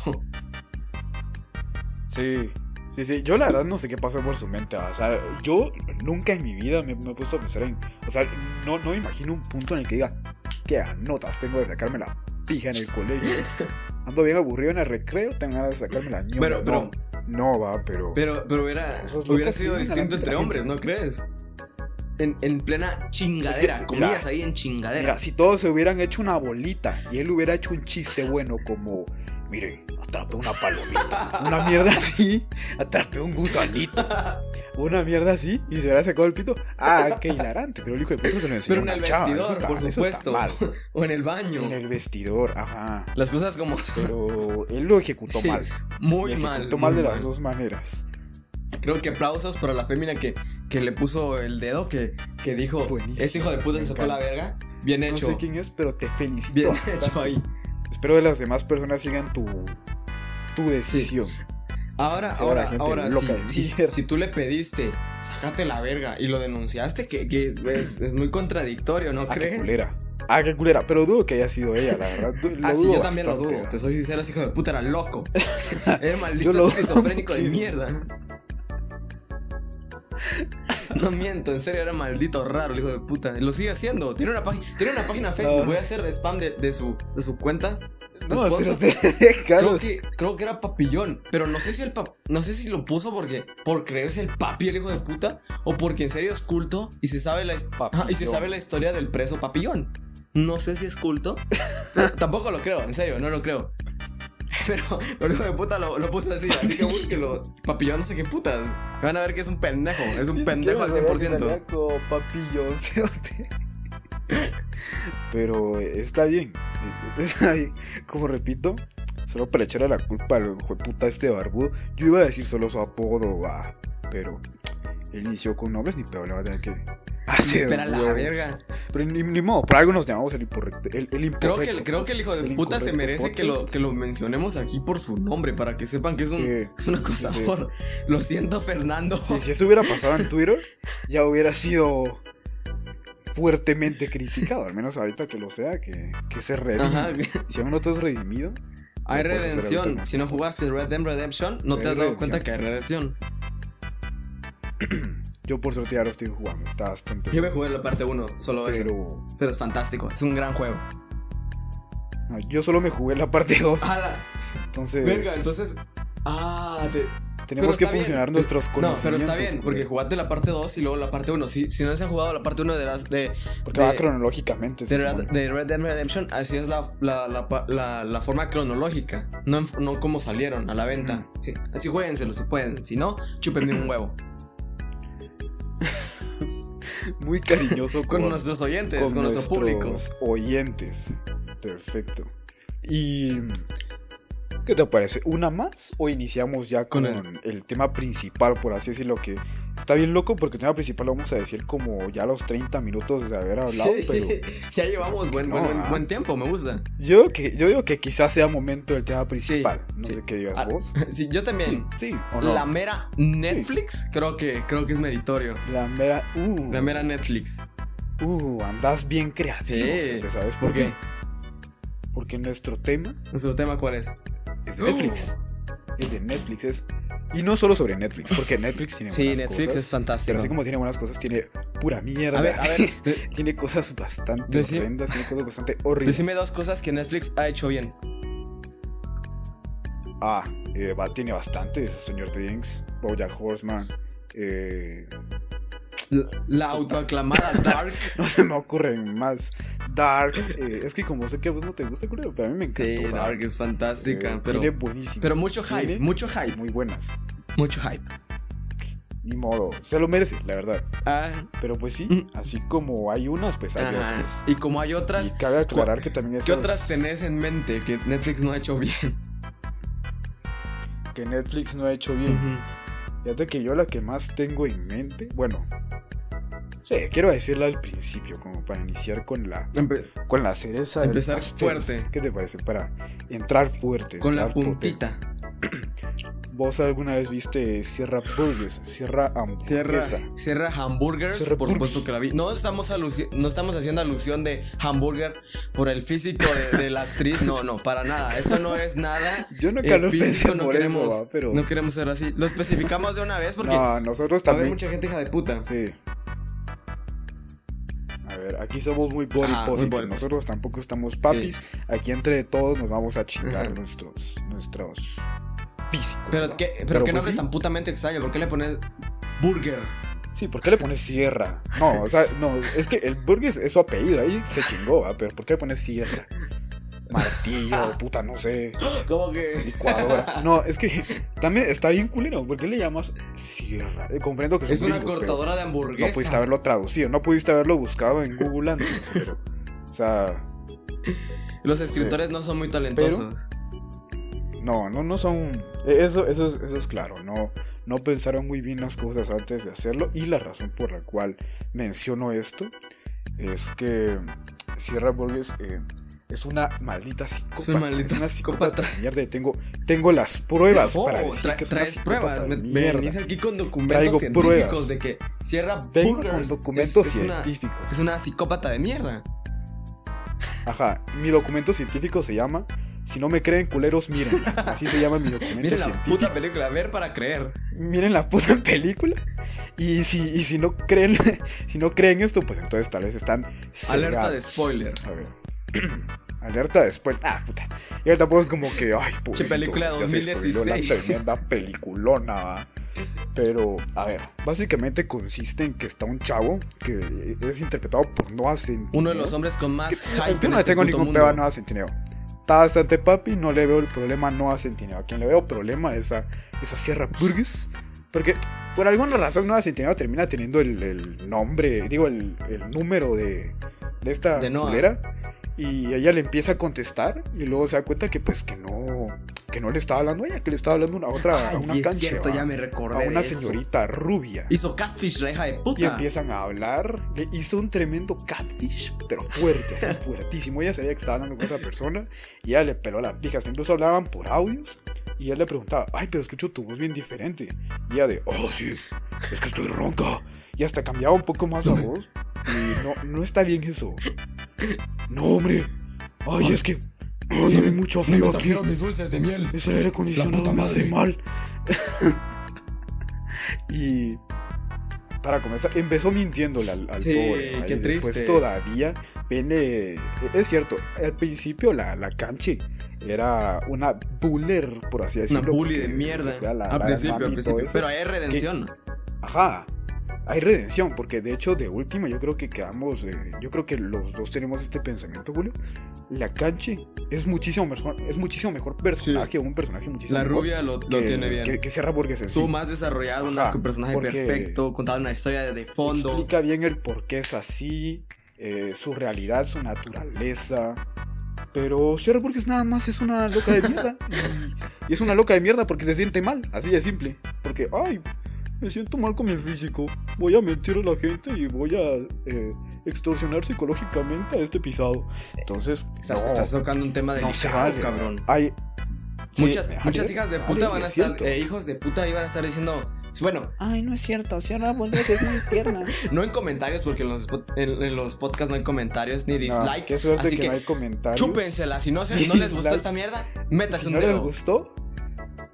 Sí, yo la verdad no sé qué pasó por su mente. O sea, yo nunca en mi vida me he puesto a pensar en... O sea, no me imagino un punto en el que diga, ¿qué notas tengo de sacarme la pija en el colegio? Ando bien aburrido en el recreo, tengo ganas de sacarme la ñoña. Pero hubiera sido distinto entre hombres, ¿no crees? En plena chingadera, es que, comillas ahí en chingadera. Mira, si todos se hubieran hecho una bolita y él hubiera hecho un chiste bueno como... Miren, atrapé una palomita. Una mierda así. Atrapé un gusanito. Una mierda así. Y se hubiera sacado el pito. Ah, qué hilarante. Pero el hijo de puta se lo enseñó. Pero en el vestidor, por supuesto. O en el baño. En el vestidor, ajá. Las cosas como son. Pero él lo ejecutó mal. Muy mal. Ejecutó mal de las dos maneras. Creo que aplausos para la fémina que le puso el dedo. Que dijo: buenísimo, este hijo de puta se sacó la verga. Bien hecho. No sé quién es, pero te felicito. Bien hecho ahí. Espero que las demás personas sigan tu decisión. Sí. Ahora, si tú le pediste, sácate la verga y lo denunciaste, que es muy contradictorio, ¿no crees? Qué culera. Pero dudo que haya sido ella, la verdad. Yo también lo dudo. Te soy sincero, ese hijo de puta era loco. Era maldito esquizofrénico de mierda. No miento, en serio, era maldito raro el hijo de puta. Lo sigue haciendo. Tiene una página en Facebook. Voy a hacer spam de su cuenta. No, creo que era Papillón. Pero no sé si lo puso por creerse el papi, el hijo de puta, o porque en serio es culto y se sabe la historia del preso Papillón. No sé si es culto. Tampoco lo creo, en serio, no lo creo. Pero el hijo de puta lo puso así que búsquelo. Papillón, no sé qué putas. Van a ver que es un pendejo. Es un pendejo al 100%. Papillón. Pero está bien. Como repito, solo para echarle la culpa al hijo de puta este barbudo. Yo iba a decir solo su apodo, pero él inició con nombres, ni peor le va a tener que hacer. Espera la verga. Pero ni modo, por algo nos llamamos el incorrecto. El incorrecto. Creo que el hijo de puta se merece que lo mencionemos aquí por su nombre, para que sepan que es un acosador. Sí. Lo siento, Fernando. Sí, si eso hubiera pasado en Twitter, ya hubiera sido fuertemente criticado. Al menos ahorita que lo sea, que se redime. Si aún no te has redimido, hay redención. Si no jugaste Red Dead Redemption, no te has dado cuenta que hay redención. Yo por suerte ya lo estoy jugando. Está bastante bien. Yo me jugué la parte 1, solo eso. Pero es fantástico, es un gran juego. No, yo solo me jugué la parte 2. Entonces... Verga, entonces... Tenemos que funcionar bien. Nuestros conocimientos. No, pero está bien, porque jugaste la parte 2 y luego la parte 1. Si no se ha jugado la parte 1 porque va cronológicamente. De Red Dead Redemption, así es la forma cronológica. No como salieron a la venta. Sí, así juéguenselo si pueden. Si no, chúpenme un huevo. Muy cariñoso con nuestros oyentes, con nuestro público. Oyentes. Perfecto. Y... ¿qué te parece? ¿Una más? ¿O iniciamos ya con el tema principal, por así decirlo? Que está bien loco porque el tema principal lo vamos a decir como ya los 30 minutos de haber hablado, pero... Ya llevamos buen tiempo, me gusta. Yo digo que quizás sea momento del tema principal. No sé qué digas vos. Sí, yo también. Sí, ¿o no? La mera Netflix, creo que es meritorio. La mera... La mera Netflix. Andás bien creativo. Sí. ¿Sabes por qué? Porque nuestro tema... ¿Nuestro tema cuál es? Es Netflix. es de Netflix. Y no solo sobre Netflix, porque Netflix tiene Sí, buenas Netflix cosas. es fantástico. Pero así como tiene buenas cosas, tiene pura mierda. A ver, tiene cosas bastante horrendas, tiene cosas bastante horribles. Decime 2 cosas que Netflix ha hecho bien. Tiene bastantes. Stranger Things, BoJack Horseman. La autoaclamada Dark. No se me ocurren más. Dark. Es que como sé que a vos no te gusta, culero, pero a mí me encanta. Sí, Dark es fantástica. Tiene buenísimas. Pero mucho hype, Tiene mucho hype. Muy buenas. Mucho hype. Ni modo. Se lo merece, la verdad. Pero pues sí, Mm. así como hay unas, pues hay Ajá. otras. Y como hay otras. Y cabe aclarar que también esas... ¿Qué otras tenés en mente que Netflix no ha hecho bien? Que Netflix no ha hecho bien. Fíjate que yo la que más tengo en mente, bueno, sí, quiero decirla al principio, como para iniciar con la cereza del Empezar pastel. fuerte. ¿Qué te parece? Para entrar fuerte. Con la entrar puntita. potente. ¿Vos alguna vez viste Sierra Burgers? Sierra Hamburguesa. Sierra Hamburgers, Sierra por Burgers. supuesto que la vi. No estamos haciendo alusión de hamburger por el físico de la actriz. No, para nada. Eso no es nada. Yo nunca lo físico, pensé no por queremos, eso, pero... No queremos ser así. Lo especificamos de una vez porque No, nosotros va a haber también. mucha gente hija de puta. Sí. A ver, aquí somos muy body Ajá, muy positive. body Nosotros tampoco estamos papis. Sí. Aquí entre todos nos vamos a chingar Ajá. nuestros físicos. Pero ¿va? qué pues nombre sí. tan putamente extraño. ¿Por qué le pones burger? Sí, ¿por qué le pones Sierra? No, o sea, no, es que el Burgers es su apellido, ahí se chingó, ¿va? Pero ¿por qué le pones Sierra? Martillo, puta, no sé, ¿Cómo que? licuadora. No, es que también está bien culero, ¿por qué le llamas Sierra? Comprendo que son Es una gringos, pero cortadora de hamburguesa. no pudiste haberlo traducido, no pudiste haberlo buscado en Google antes, pero, o sea, Los escritores no son muy talentosos. no son, eso es claro, no pensaron muy bien las cosas antes de hacerlo, y la razón por la cual menciono esto es que Sierra Burgers es una maldita psicópata. Es una maldita psicópata de mierda, y tengo las pruebas para decir que es una traes psicópata pruebas. de Venís mierda. aquí con documentos Traigo científicos pruebas. de que Sierra Vengo Burgers con documentos es científicos. es una psicópata de mierda. Ajá, mi documento científico se llama Si no me creen, culeros, miren. Así se llama mi documento Miren la científico. puta película, ver para creer. Miren la puta película. Y si no creen, si no creen esto, pues entonces tal vez están Alerta de cegados. spoiler. A ver. Alerta de spoiler. Puta. Y ahorita pues como que, ay, Che, película de ya se spoileó 2016. la tremenda peliculona, ¿va? Pero, a ver, básicamente consiste en que está un chavo que es interpretado por Noah Centineo. Uno de los hombres con más hype. Yo en no le este tengo puto ningún mundo. peo a Noah Centineo. Está bastante papi, no le veo el problema a Noah Centineo. A quien le veo problema es a esa Sierra Burgers. Porque por alguna razón Noah Centineo termina teniendo el nombre, digo, el número de esta De Noah. culera. Y ella le empieza a contestar y luego se da cuenta que pues que no le estaba hablando a ella, que le estaba hablando a otra, Ay, a una y es cancha, cierto, ¿va? ya me recordé a una de eso. señorita rubia. Hizo catfish la hija de puta. Y empiezan a hablar. Le hizo un tremendo catfish, pero fuerte, así fuertísimo. Ella sabía que estaba hablando con otra persona y ella le peló las pijas. Incluso hablaban por audios y él le preguntaba, ay, pero escucho tu voz bien diferente. Y ella de, oh, sí, es que estoy ronca. Y hasta cambiaba un poco más la voz. Y no está bien eso. No, hombre. Ay, es que ay, hay mucho frío aquí. trajeron mis dulces de miel. Es el aire acondicionado, puta me hace madre. mal. Y para comenzar, empezó mintiéndole al Sí, pobre. ¿va? qué Y después triste. todavía viene. Es cierto, al principio la canche era una buller, por así Una decirlo. bully de porque mierda. se fue a la- Al la principio, mami al y todo principio. eso. Pero hay redención. Ajá. Hay redención, porque de hecho de última yo creo que quedamos, yo creo que los dos tenemos este pensamiento, Julio. La canche es muchísimo mejor personaje, un personaje muchísimo La mejor rubia lo que- tiene bien. que Sierra Burgers en sí. Estuvo más desarrollado, Ajá, un personaje porque perfecto, contaba una historia de fondo. Explica bien el por qué es así, su realidad, su naturaleza. Pero Sierra Burgers nada más es una loca de mierda. y es una loca de mierda porque se siente mal, así de simple. Porque, ay, me siento mal con mi físico. Voy a mentir a la gente y voy a extorsionar psicológicamente a este pisado. Entonces, Estás tocando un tema no se delicado, vale, cabrón. Hay, sí, Muchas hijas de puta van a es estar, cierto. hijos de puta iban a estar diciendo, bueno, Ay, no es cierto, Sierra Burgers es muy tierna. no en comentarios, porque en los podcasts no hay comentarios ni dislike. Qué suerte así que no hay comentarios. chúpensela, si no les gustó Dislike. esta mierda, métase Si un no les dedo. gustó,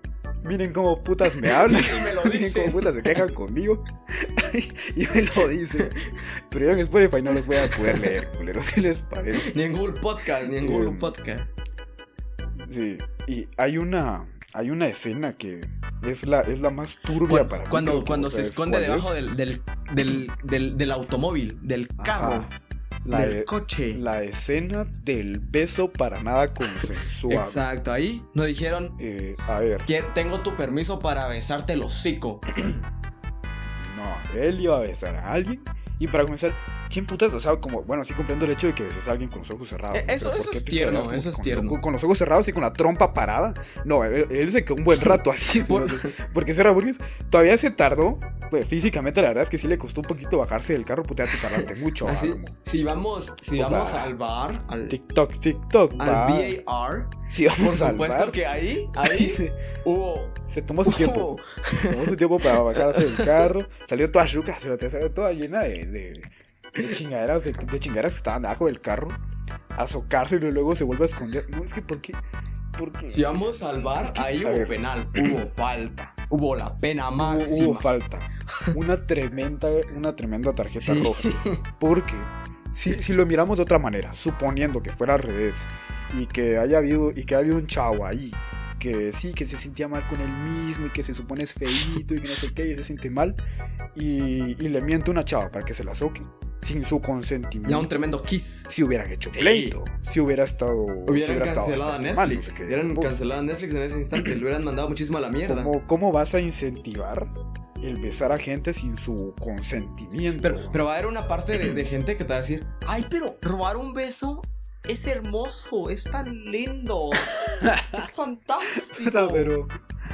Miren cómo putas me hablan. Y me lo Miren dicen. cómo putas se quejan conmigo. Y me lo dicen. Pero yo en Spotify no los voy a poder leer, culeros, si les parece. Ni en Google Podcast, ni en Google Podcast. Sí, y hay una escena que es la más turbia para mí. Cuando creo que se ¿sabes esconde cuál debajo es? del automóvil, del carro, La del e- coche. La escena del beso para nada consensuado. Exacto, ahí nos dijeron A ver, que tengo tu permiso para besarte el hocico. no, él iba a besar a alguien. Y para comenzar, ¿quién putas? O sea, como, bueno, sí comprendo el hecho de que beses a alguien con los ojos cerrados. ¿No? Eso Pero ¿por qué es te tierno, quedas como eso es con- tierno. Con los ojos cerrados y con la trompa parada. No, él se quedó un buen rato así. Porque Serra Burgess todavía se tardó. Pues, físicamente, la verdad es que sí le costó un poquito bajarse del carro. Puta, ya te tardaste mucho. Así, Como si vamos al bar, al TikTok, va. BAR, Si vamos por al supuesto bar. que ahí hubo. Se tomó su tiempo. Se tomó su tiempo para bajarse del carro. Salió toda chuca, salió toda llena de chingaderas, de chingaderas que estaban debajo del carro. A socárselo y luego se vuelve a esconder. No, es que ¿por qué? Si vamos al bar, ahí a hubo ver. penal, hubo falta, hubo la pena Hubo máxima. falta. Una tremenda tarjeta roja. Porque si lo miramos de otra manera, suponiendo que fuera al revés y que haya habido un chavo ahí que sí, que se sentía mal con él mismo y que se supone es feíto y que no sé qué, y se siente mal y le miente a una chava para que se la soque sin su consentimiento. Ya un tremendo kiss. Si hubieran hecho Sí. pleito, si hubiera estado Hubieran estado cancelado a bastante mal, Netflix. no sé qué. Hubieran Pues, cancelado a Netflix en ese instante. Le hubieran mandado muchísimo a la mierda. ¿Cómo vas a incentivar el besar a gente sin su consentimiento? Pero va a haber una parte de gente que te va a decir: ay, pero robar un beso es hermoso, es tan lindo, es fantástico. No, pero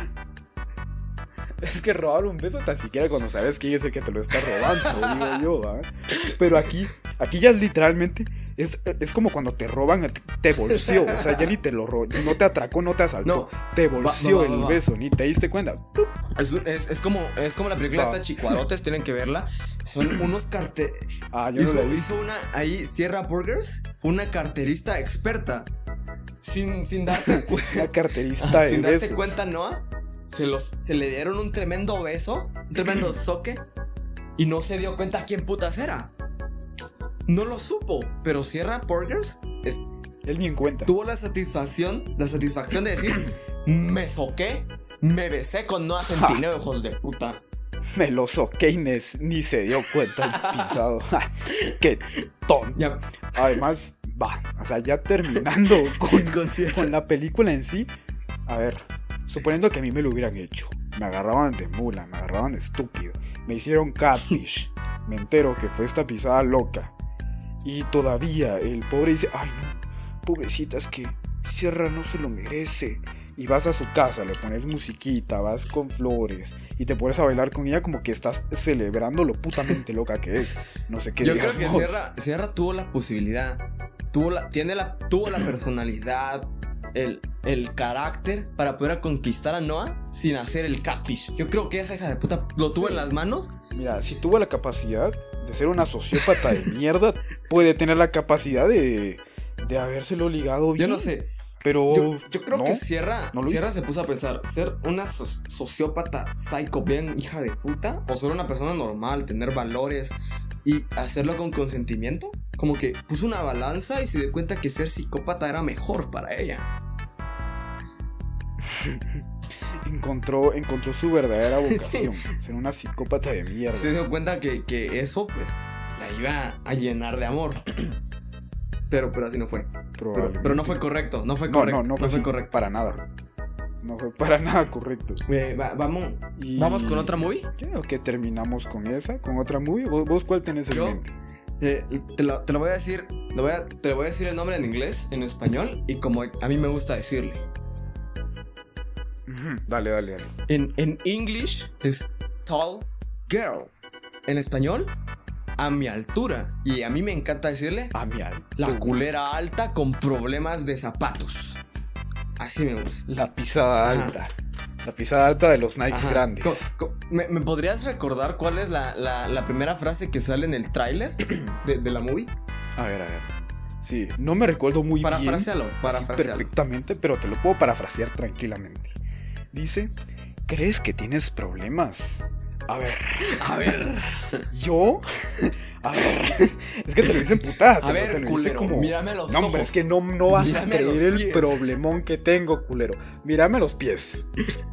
es que robar un beso tan siquiera cuando sabes quién es el que te lo está robando, digo yo, ¿ah? Pero aquí ya es literalmente es como cuando te roban, te bolseó, o sea, ya ni te lo robó, no te atracó, no te asaltó, No. te bolseó Va. el beso, ni te diste cuenta. Es como la película Va. esta Chicuarotes, tienen que verla. Son unos carteles. Ah, yo no la he visto. Hizo una ahí, Sierra Burgers, una carterista experta. Sin darse cuenta. Una carterista de Sin darse besos. cuenta, Noah, se le dieron un tremendo beso, un tremendo soque, y no se dio cuenta quién putas era. No lo supo, pero Sierra Burgers Él ni en cuenta. tuvo la satisfacción de decir: me soqué, me besé con Noah Centineo, hijos de puta. Me lo soqué y ni se dio cuenta el pisado. Ja, qué tonto. Ya, Además, o sea, ya terminando con la película en sí. A ver, suponiendo que a mí me lo hubieran hecho, me agarraban de mula, me agarraban de estúpido, me hicieron catfish, me entero que fue esta pisada loca, y todavía el pobre dice: ay no, pobrecita, es que Sierra no se lo merece. Y vas a su casa, le pones musiquita, vas con flores y te pones a bailar con ella como que estás celebrando lo putamente loca que es. No sé qué yo digas creo que vos. Sierra tuvo la posibilidad, tuvo la personalidad, el carácter para poder conquistar a Noah sin hacer el catfish. Yo creo que esa hija de puta lo tuvo en las manos. Mira, si tuvo la capacidad de ser una sociópata de mierda, puede tener la capacidad de habérselo ligado bien. Yo no sé. Pero Yo creo no, que Sierra no lo se hizo. puso a pensar: ser una sociópata psycho bien hija de puta, o ser una persona normal, tener valores y hacerlo con consentimiento. Como que puso una balanza y se dio cuenta que ser psicópata era mejor para ella. encontró su verdadera vocación, ser una psicópata de mierda. Se dio cuenta que eso pues la iba a llenar de amor. Pero así no fue. Probablemente. Pero no fue correcto, no fue correcto. No fue así, correcto. para nada. No fue para nada correcto. Y Vamos con otra movie. Yo creo que terminamos con esa, con otra movie. ¿Vos cuál tenés en Yo- mente? Te lo voy a decir. Te lo voy a decir el nombre en inglés, en español, y como a mí me gusta decirle. Ujú, Dale. En English es Tall Girl. En español, a mi altura. Y a mí me encanta decirle A mi altura. la culera alta con problemas de zapatos. Así me gusta. La pisada Ajá. alta. La pisada alta de los Nikes Ajá. grandes. ¿Me podrías recordar cuál es la primera frase que sale en el tráiler de la movie? A ver. Sí, no me recuerdo muy bien. Parafrasealo. Perfectamente, pero te lo puedo parafrasear tranquilamente. Dice: ¿crees que tienes problemas? A ver, ¿yo? A ver, es que te lo dicen putada. A ver, te lo culero, como... mírame los No, hombre, ojos. es que no vas Mírame a los creer el pies. problemón que tengo, culero. Mírame los pies.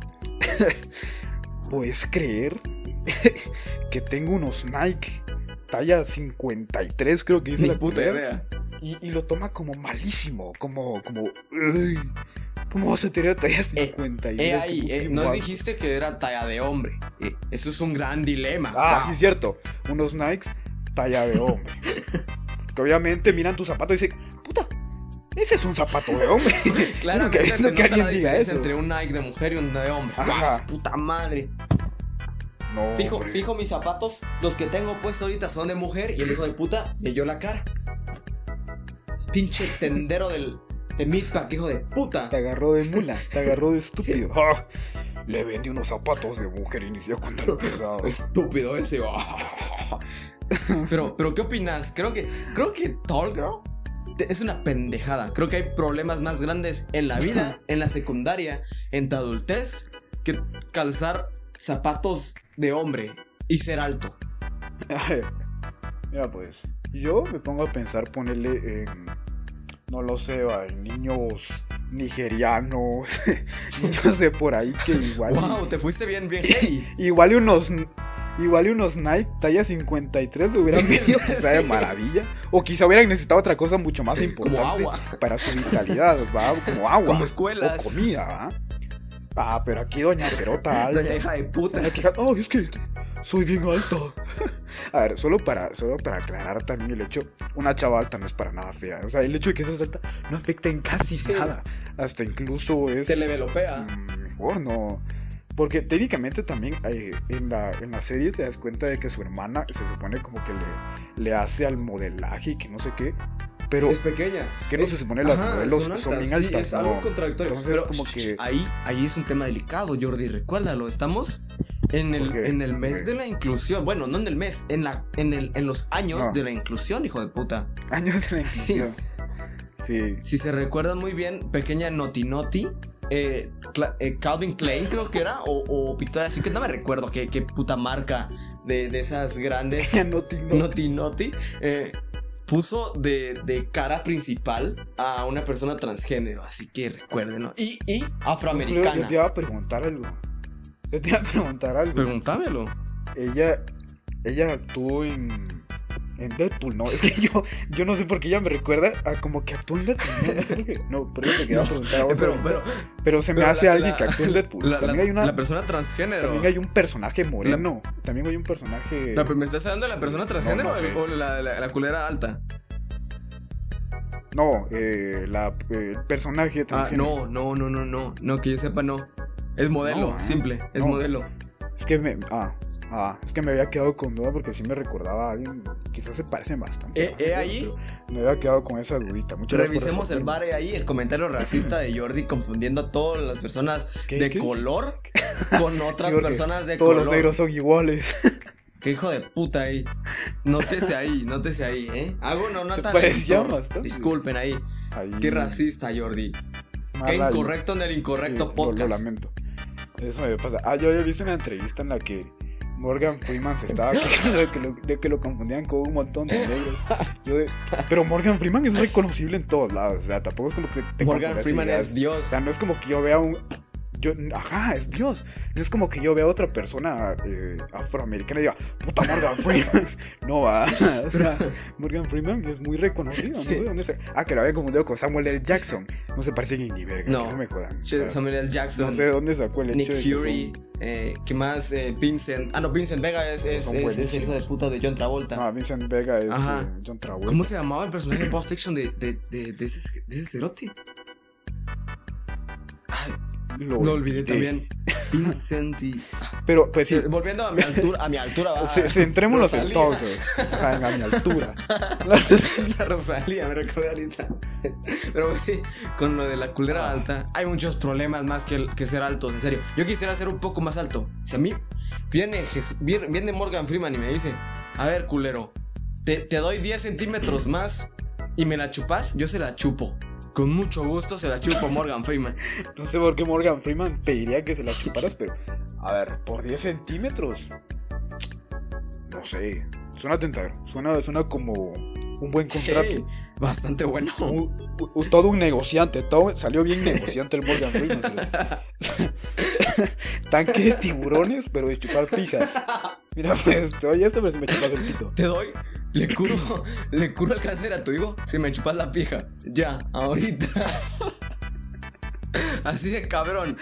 ¿Puedes creer que tengo unos Nike talla 53, creo que dice Ni la puta culera? idea. Y lo toma como malísimo, uy, ¿cómo vas a tener talla 53? Ahí, nos Wow. dijiste que era talla de hombre. Eso es un gran dilema. Ah, Wow. sí, cierto. Unos Nikes talla de hombre. Que obviamente miran tu zapato y dicen, puta, ese es un zapato de hombre. Claramente Nunca he visto se que nota alguien la diga diferencia eso. entre un Nike de mujer y un de hombre. Ajá. Wow, puta madre. No, hombre. Fijo mis zapatos, los que tengo puestos ahorita son de mujer y el hijo de puta me dio la cara. Pinche tendero de Meatpack, hijo de puta. Te agarró de mula, te agarró de estúpido. Ah, le vendí unos zapatos de mujer y ni se dio cuenta lo pesado. Estúpido ese. Pero ¿qué opinas? Creo que Tall Girl es una pendejada. Creo que hay problemas más grandes en la vida, en la secundaria, en tu adultez, que calzar zapatos de hombre y ser alto. Mira, pues, yo me pongo a pensar ponerle en, no lo sé, en niños nigerianos, niños de por ahí que igual. Wow, te fuiste bien heavy. Igual y unos Nike talla 53 lo hubieran visto, quizá de maravilla. O quizá hubieran necesitado otra cosa mucho más importante agua. para su vitalidad, ¿va? Como agua. Como escuelas. O comida, ¿va? Ah, pero aquí doña Cerota alta. Doña hija de puta. Doña Quijada, oh, es que soy bien alta. A ver, solo para aclarar también el hecho, una chava alta no es para nada fea. O sea, el hecho de que seas alta no afecta en casi nada. Hasta incluso es... Te levelopea. Mejor no. Porque técnicamente también en la serie te das cuenta de que su hermana se supone como que le hace al modelaje y que no sé qué. Pero Es pequeña. que no se supone las modelos son bien sí, altas. es algo ¿no? contradictorio. Entonces Pero, como que... ahí es un tema delicado, Jordi. Recuérdalo, estamos en ¿Por qué? el mes ¿Por qué? de la inclusión. Bueno, no en el mes, en los años No. de la inclusión, hijo de puta. Años de la inclusión. Sí. Si se recuerdan muy bien, pequeña Noti Noti, Calvin Klein creo que era, o Victoria's Secret, no me recuerdo qué puta marca de esas grandes. Ya no tengo... Noti Noti, puso de cara principal a una persona transgénero, así que recuerden, ¿no? Y Yo afroamericana. te iba a preguntar algo. Preguntámelo. Ella actuó en Deadpool, ¿no? Es que yo no sé por qué ella me recuerda a como que actuó en Deadpool. No sé por qué. No, por eso te quería preguntar a vos. Pero se me hace alguien que actuó en Deadpool. La persona transgénero. También hay un personaje moreno. También hay un personaje... ¿Me estás hablando de la persona transgénero No sé. o la culera alta? No, el personaje transgénero. No, que yo sepa, no. Es modelo, No, simple, es no. modelo. Es que es que me había quedado con duda porque sí me recordaba a alguien. Quizás se parecen bastante. Ahí. Me había quedado con esa dudita. Muchas gracias por Revisemos el resolverme. bar ahí, el comentario racista de Jordi confundiendo a todas las personas de ¿Qué? color con otras Sí, porque personas de todos color. los negros son iguales. Qué hijo de puta ahí. Nótese ahí, Hago una Se nota parecían lector. bastante. Disculpen ahí. Ahí, Qué racista, Jordi. mal Qué ahí. incorrecto en el incorrecto Sí, podcast. Lo lamento. Eso me pasa. Yo había visto una entrevista en la que Morgan Freeman se estaba quejando de que lo confundían con un montón de negros. Pero Morgan Freeman es reconocible en todos lados. O sea, tampoco es como que tenga Morgan puras Freeman ideas. es Dios. O sea, no es como que yo vea es Dios. No es como que yo vea a otra persona afroamericana y diga, puta Morgan Freeman. No va. O sea, Morgan Freeman es muy reconocido. No sé dónde se. Que lo había confundido con Samuel L. Jackson. No se parecen ni verga. No. Que no me jodan. O sea, Samuel L. Jackson. no sé de dónde sacó el hecho Nick de que Fury. ¿Qué más? Vincent. Vincent Vega es el hijo de puta de John Travolta. No, Vincent Vega es Ajá. John Travolta. ¿Cómo se llamaba el personaje de Pulp Fiction de ese cerote? Ay, lo olvidé también. Vincent y... Pero, pues sí. Volviendo a mi altura va. Centrémonos en Rosalía. todo, güey. A mi altura. La Rosalía, me recordé ahorita. Pero pues, sí, con lo de la culera alta, hay muchos problemas más que ser altos, en serio. Yo quisiera ser un poco más alto. Si a mí viene Morgan Freeman y me dice, a ver, culero, te doy 10 centímetros más y me la chupas, yo se la chupo. Con mucho gusto se la chupo Morgan Freeman. No sé por qué Morgan Freeman pediría que se la chuparas, pero A ver, por 10 centímetros. No sé. Suena tentador. Suena como un buen contrato. Hey, bastante bueno. Todo un negociante. Salió bien negociante el Morgan Freeman. Tanque de tiburones, pero de chupar pijas. Mira, pues, te doy esto, pero si me chupas el pito. Te doy, le curo el cáncer a tu hijo si me chupas la pija. Ya, ahorita. Así de cabrón.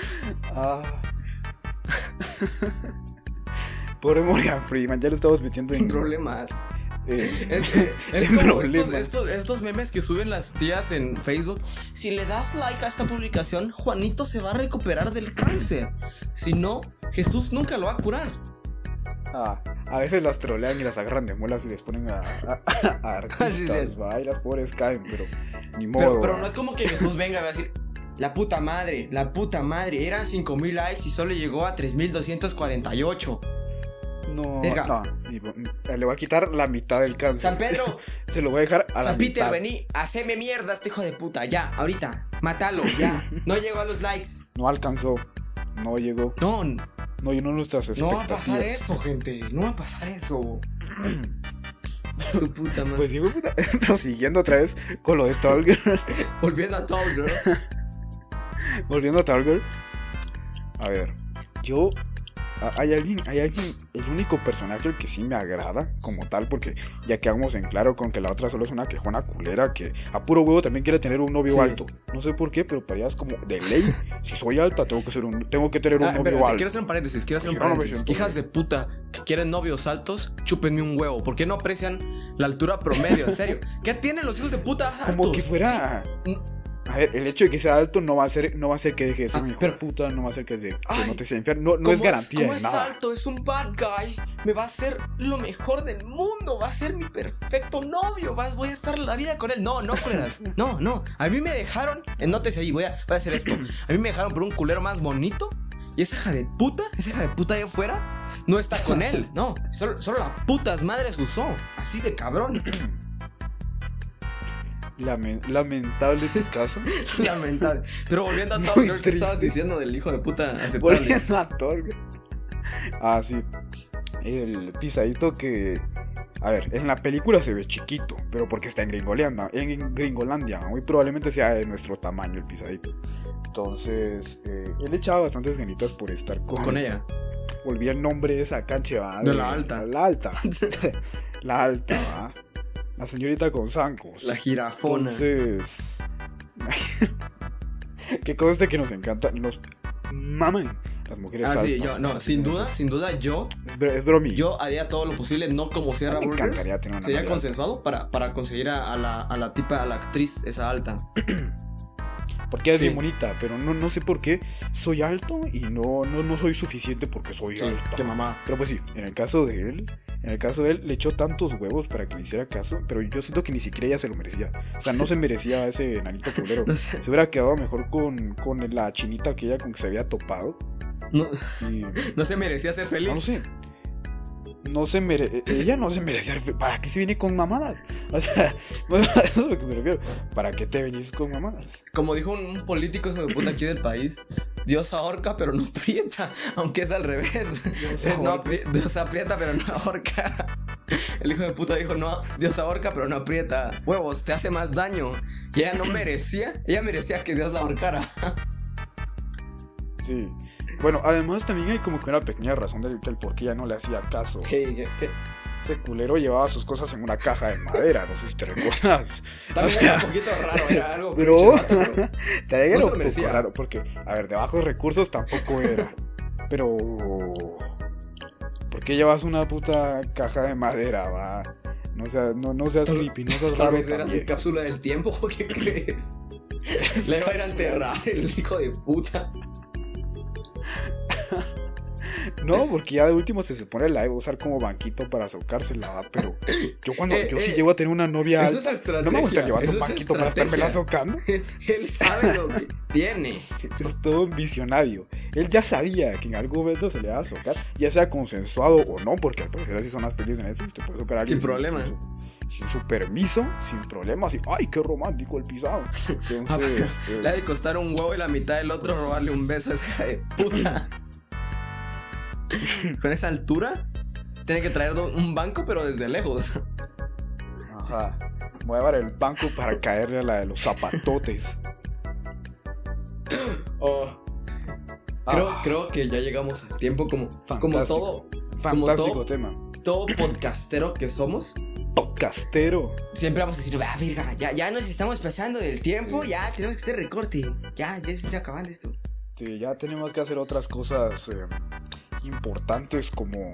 Pobre Morgan Freeman, ya lo estamos metiendo en problemas. Es en como problemas. estos memes que suben las tías en Facebook. Si le das like a esta publicación, Juanito se va a recuperar del cáncer. Si no, Jesús nunca lo va a curar. A veces las trolean y las agarran de muelas y les ponen a artistas, Sí, sí. va, y las pobres caen, pero ni modo. Pero no es como que Jesús venga y va a decir: la puta madre, eran 5,000 likes y solo llegó a 3,248. No, Verga. le voy a quitar la mitad del cáncer. San Pedro, Se lo voy a dejar a la San Peter, mitad. vení, haceme mierda este hijo de puta, ya, ahorita, mátalo, ya. No llegó a los likes. No alcanzó, no llegó, No no llenó nuestras va a expectativas. pasar eso, gente, no va a pasar eso. Su puta madre. Pues digo, puta, prosiguiendo otra vez con lo de Tall Girl. Volviendo a Tall Girl. Volviendo a Tall Girl. A ver, hay alguien, el único personaje que sí me agrada como tal, porque ya quedamos en claro con que la otra solo es una quejona culera que a puro huevo también quiere tener un novio alto. No sé por qué, pero para ella es como de ley. Si soy alta, tengo que tener un novio Espérate, alto. quiero hacer un paréntesis, Si no, no me siento Hijas de puta que quieren novios altos, chúpenme un huevo. ¿Por qué no aprecian la altura promedio? En serio, ¿qué tienen los hijos de puta altos? Como que fuera... Sí. A ver, el hecho de que sea alto no va a hacer que deje de ser un hijo pero- de puta, no va a hacer que Ay, no te sea infiel. No Como es garantía como de es nada. alto, es un bad guy, me va a hacer lo mejor del mundo, va a ser mi perfecto novio, voy a estar la vida con él. No, culeras, no. A mí me dejaron, nótese ahí, voy a hacer esto. A mí me dejaron por un culero más bonito. Y esa hija de puta allá afuera, no está con él. No, solo la putas madres usó. Así de cabrón. Lamentable ese caso. Lamentable. Pero volviendo a todo Muy lo que estabas triste. diciendo del hijo de puta aceptable. Volviendo a Tall Girl. Sí. El pisadito que... A ver, en la película se ve chiquito, pero porque está en Gringolandia. Muy probablemente sea de nuestro tamaño el pisadito. Entonces, él echaba bastantes ganitas por estar con ella. Volví el nombre de esa cancha, ¿va? De la alta. La alta. La alta, ¿va? La señorita con zancos. La jirafona. Entonces... que conste que nos encantan. Nos maman las mujeres altas. Sí, sin duda, Es bromi. yo haría todo lo posible, no como Sierra Me Burgers. encantaría tener una Sería novia consensuado para conseguir a la tipa, a la actriz esa alta. Porque es Sí. bien bonita, pero no sé por qué soy alto y no soy suficiente porque soy Sí, alto. qué mamá. Pero pues sí, en el caso de él le echó tantos huevos para que le hiciera caso, pero yo siento que ni siquiera ella se lo merecía. O sea, no se merecía ese enanito culero. No sé. Se hubiera quedado mejor con la chinita que ella con que se había topado. No, Y no se merecía ser feliz. no sé. Ella no se merecía. ¿Para qué se viene con mamadas? O sea, bueno, eso es lo que me refiero. ¿Para qué te venís con mamadas? Como dijo un político hijo de puta aquí del país, Dios ahorca pero no aprieta, aunque es al revés. Dios aprieta pero no ahorca. El hijo de puta dijo: no, Dios ahorca pero no aprieta. Huevos, te hace más daño. Y ella merecía que Dios la ahorcara. Sí. Bueno, además también hay como que una pequeña razón del por qué ella no le hacía caso. Sí, Ese culero llevaba sus cosas en una caja de madera, no sé si te recuerdas. también O sea, era un poquito raro, era algo pero raro. te No se era lo un poco merecía. raro, porque, a ver, de bajos recursos tampoco era. Pero... ¿por qué llevas una puta caja de madera, va? No seas creepy, no seas Tal raro vez era su también. cápsula del tiempo, ¿o qué crees? Le iba a ir a enterrar el hijo de puta. No, porque ya de último se supone la iba a usar como banquito para socársela, ¿va? Pero yo si llego a tener una novia Eso es alta, estrategia. no me gusta llevar eso un es banquito para estármela estrategia. socando. Él sabe lo que tiene. Es todo un visionario. Él ya sabía que en algún momento se le iba a socar, ya sea consensuado o no, porque al parecer así son las pelis de Netflix, te puede socar a alguien Sin problema. Sin su permiso, sin problema, así, ¡ay, qué romántico el pisado! Entonces, Le ha de costar un huevo y la mitad del otro robarle un beso a esa hija de puta. con esa altura, tiene que traer un banco, pero desde lejos. Ajá. Voy a llevar el banco para caerle a la de los zapatotes. Creo que ya llegamos al tiempo como todo. Fantástico tema. Todo podcastero que somos. Podcastero. Siempre vamos a decir, Verga, ya nos estamos pasando del tiempo. Ya tenemos que hacer recorte. Ya se está acabando esto. Sí, ya tenemos que hacer otras cosas importantes como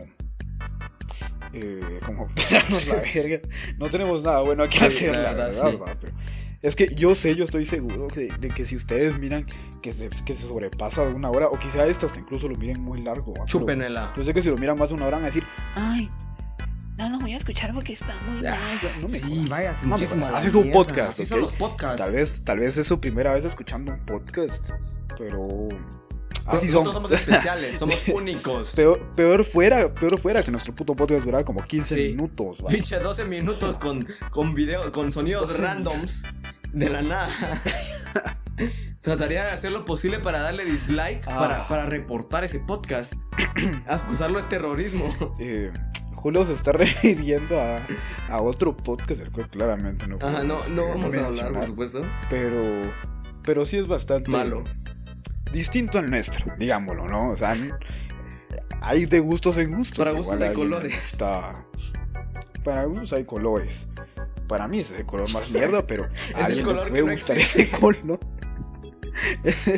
pegarnos la verga. No tenemos nada bueno que hacer, la verdad, sí. ¿va? Pero es que yo estoy seguro de que si ustedes miran que se sobrepasa de una hora, o quizá esto hasta incluso lo miren muy largo, ¿va? chúpenela. Yo sé que si lo miran más de una hora van a decir, Ay, no lo voy a escuchar porque está muy largo. no me Sí, jodas. vaya, Mami, muchísimo a la haces un mierda. podcast, Así ¿ok? son los podcasts. Tal vez es su primera vez escuchando un podcast, pero así Nosotros somos. somos especiales, somos únicos. Peor fuera que nuestro puto podcast durara como 15 minutos, ¿va? Pinche 12 minutos con video, con sonidos randoms de la nada. Trataría de hacer lo posible para darle dislike, para reportar ese podcast, acusarlo de terrorismo. Julio se está refiriendo a otro podcast, el cual claramente no Ajá, podemos, no vamos a hablar, mencionar, por supuesto. pero sí es bastante Malo. distinto al nuestro, digámoslo, ¿no? O sea, hay de gustos en gustos. Para gustos Igual hay alguien colores. Para gustos hay colores. Para mí ese es el color más mierda, pero a el alguien color le puede que no gustar existe. ese color. Ese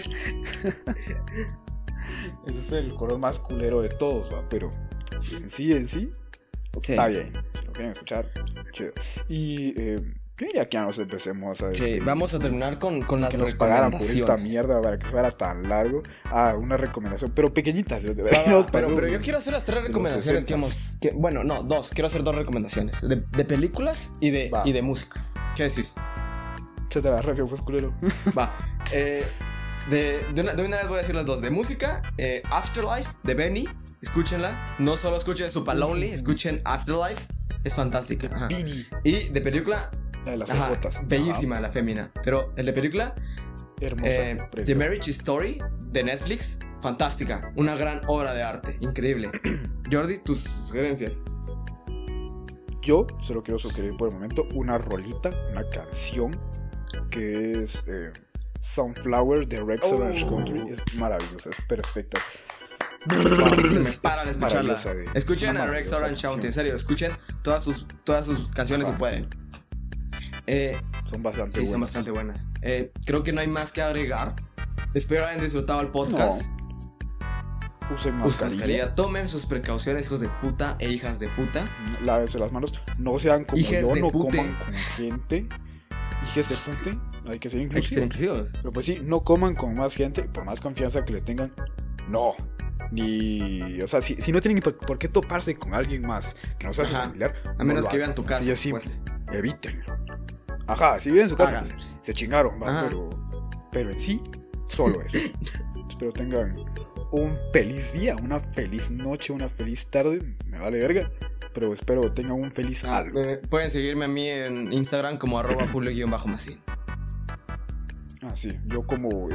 es el color más culero de todos, ¿va? Pero en sí, está bien. Si lo quieren escuchar, chido. Y yo diría que ya nos empecemos a Sí, vamos a terminar con las que nos pagaran por esta recomendaciones. mierda para que fuera tan largo. Una recomendación, pero pequeñitas. De verdad, Pero yo quiero hacer las 3 recomendaciones que hemos... bueno, no, 2. Quiero hacer 2 recomendaciones. De películas y de música. ¿Qué decís? Se te va rápido, pues culero. Va. De una vez voy a decir las 2. De música, Afterlife, de Benny. Escúchenla. No solo escuchen Super Lonely, escuchen Afterlife. Es fantástica. Ajá. Bini. Y de película... La de las Ajá, cejotas. bellísima la fémina. Pero el de película... Hermosa. The preciosa. Marriage Story de Netflix, fantástica, una gran obra de arte, increíble. Jordi, tus sugerencias. Yo solo quiero sugerir por el momento una rolita, una canción que es Sunflower de Rex Orange Country. Es maravillosa, es perfecta. Se me para de escucharla. Maravillosa, Escuchen una a Rex maravillosa Orange Country, canción. en serio, escuchen todas sus canciones si pueden. Son bastante Sí, buenas. son bastante buenas. Creo que no hay más que agregar. Espero hayan disfrutado el podcast. Usen Usen mascarilla. mascarilla. Tomen sus precauciones, hijos de puta e hijas de puta. Lávense las manos. No sean como Hijes yo, de no pute. coman con gente. Hijes de pute. Hay que ser Hay que ser inclusivos. inclusivos. Pero pues sí, no coman con más gente, por más confianza que le tengan. No. Ni. O sea, si no tienen por qué toparse con alguien más que no sea su Ajá. familiar. A menos no lo que vean hagan. tu casa. Así es simple. Pues. Evítenlo. Ajá, si viven en su casa, Háganlo. pues, se chingaron, ¿va? Ajá. Pero en sí, solo eso. Espero tengan un feliz día, una feliz noche, una feliz tarde. Me vale verga. Pero espero tengan un feliz algo. Pueden seguirme a mí en Instagram como @julio_macín. Ah, sí. Yo como.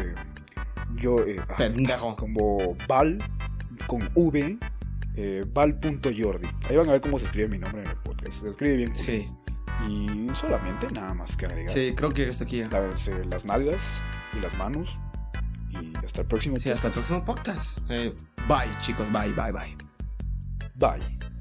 Pendejo. Como Val con V. Val.jordi. Ahí van a ver cómo se escribe mi nombre en el podcast. Se escribe bien. Sí. Y solamente nada más que agregar. Sí, creo que esto aquí ya. Lávense las nalgas y las manos. Y hasta el próximo Sí, hasta el próximo podcast. Bye, chicos. Bye. Bye.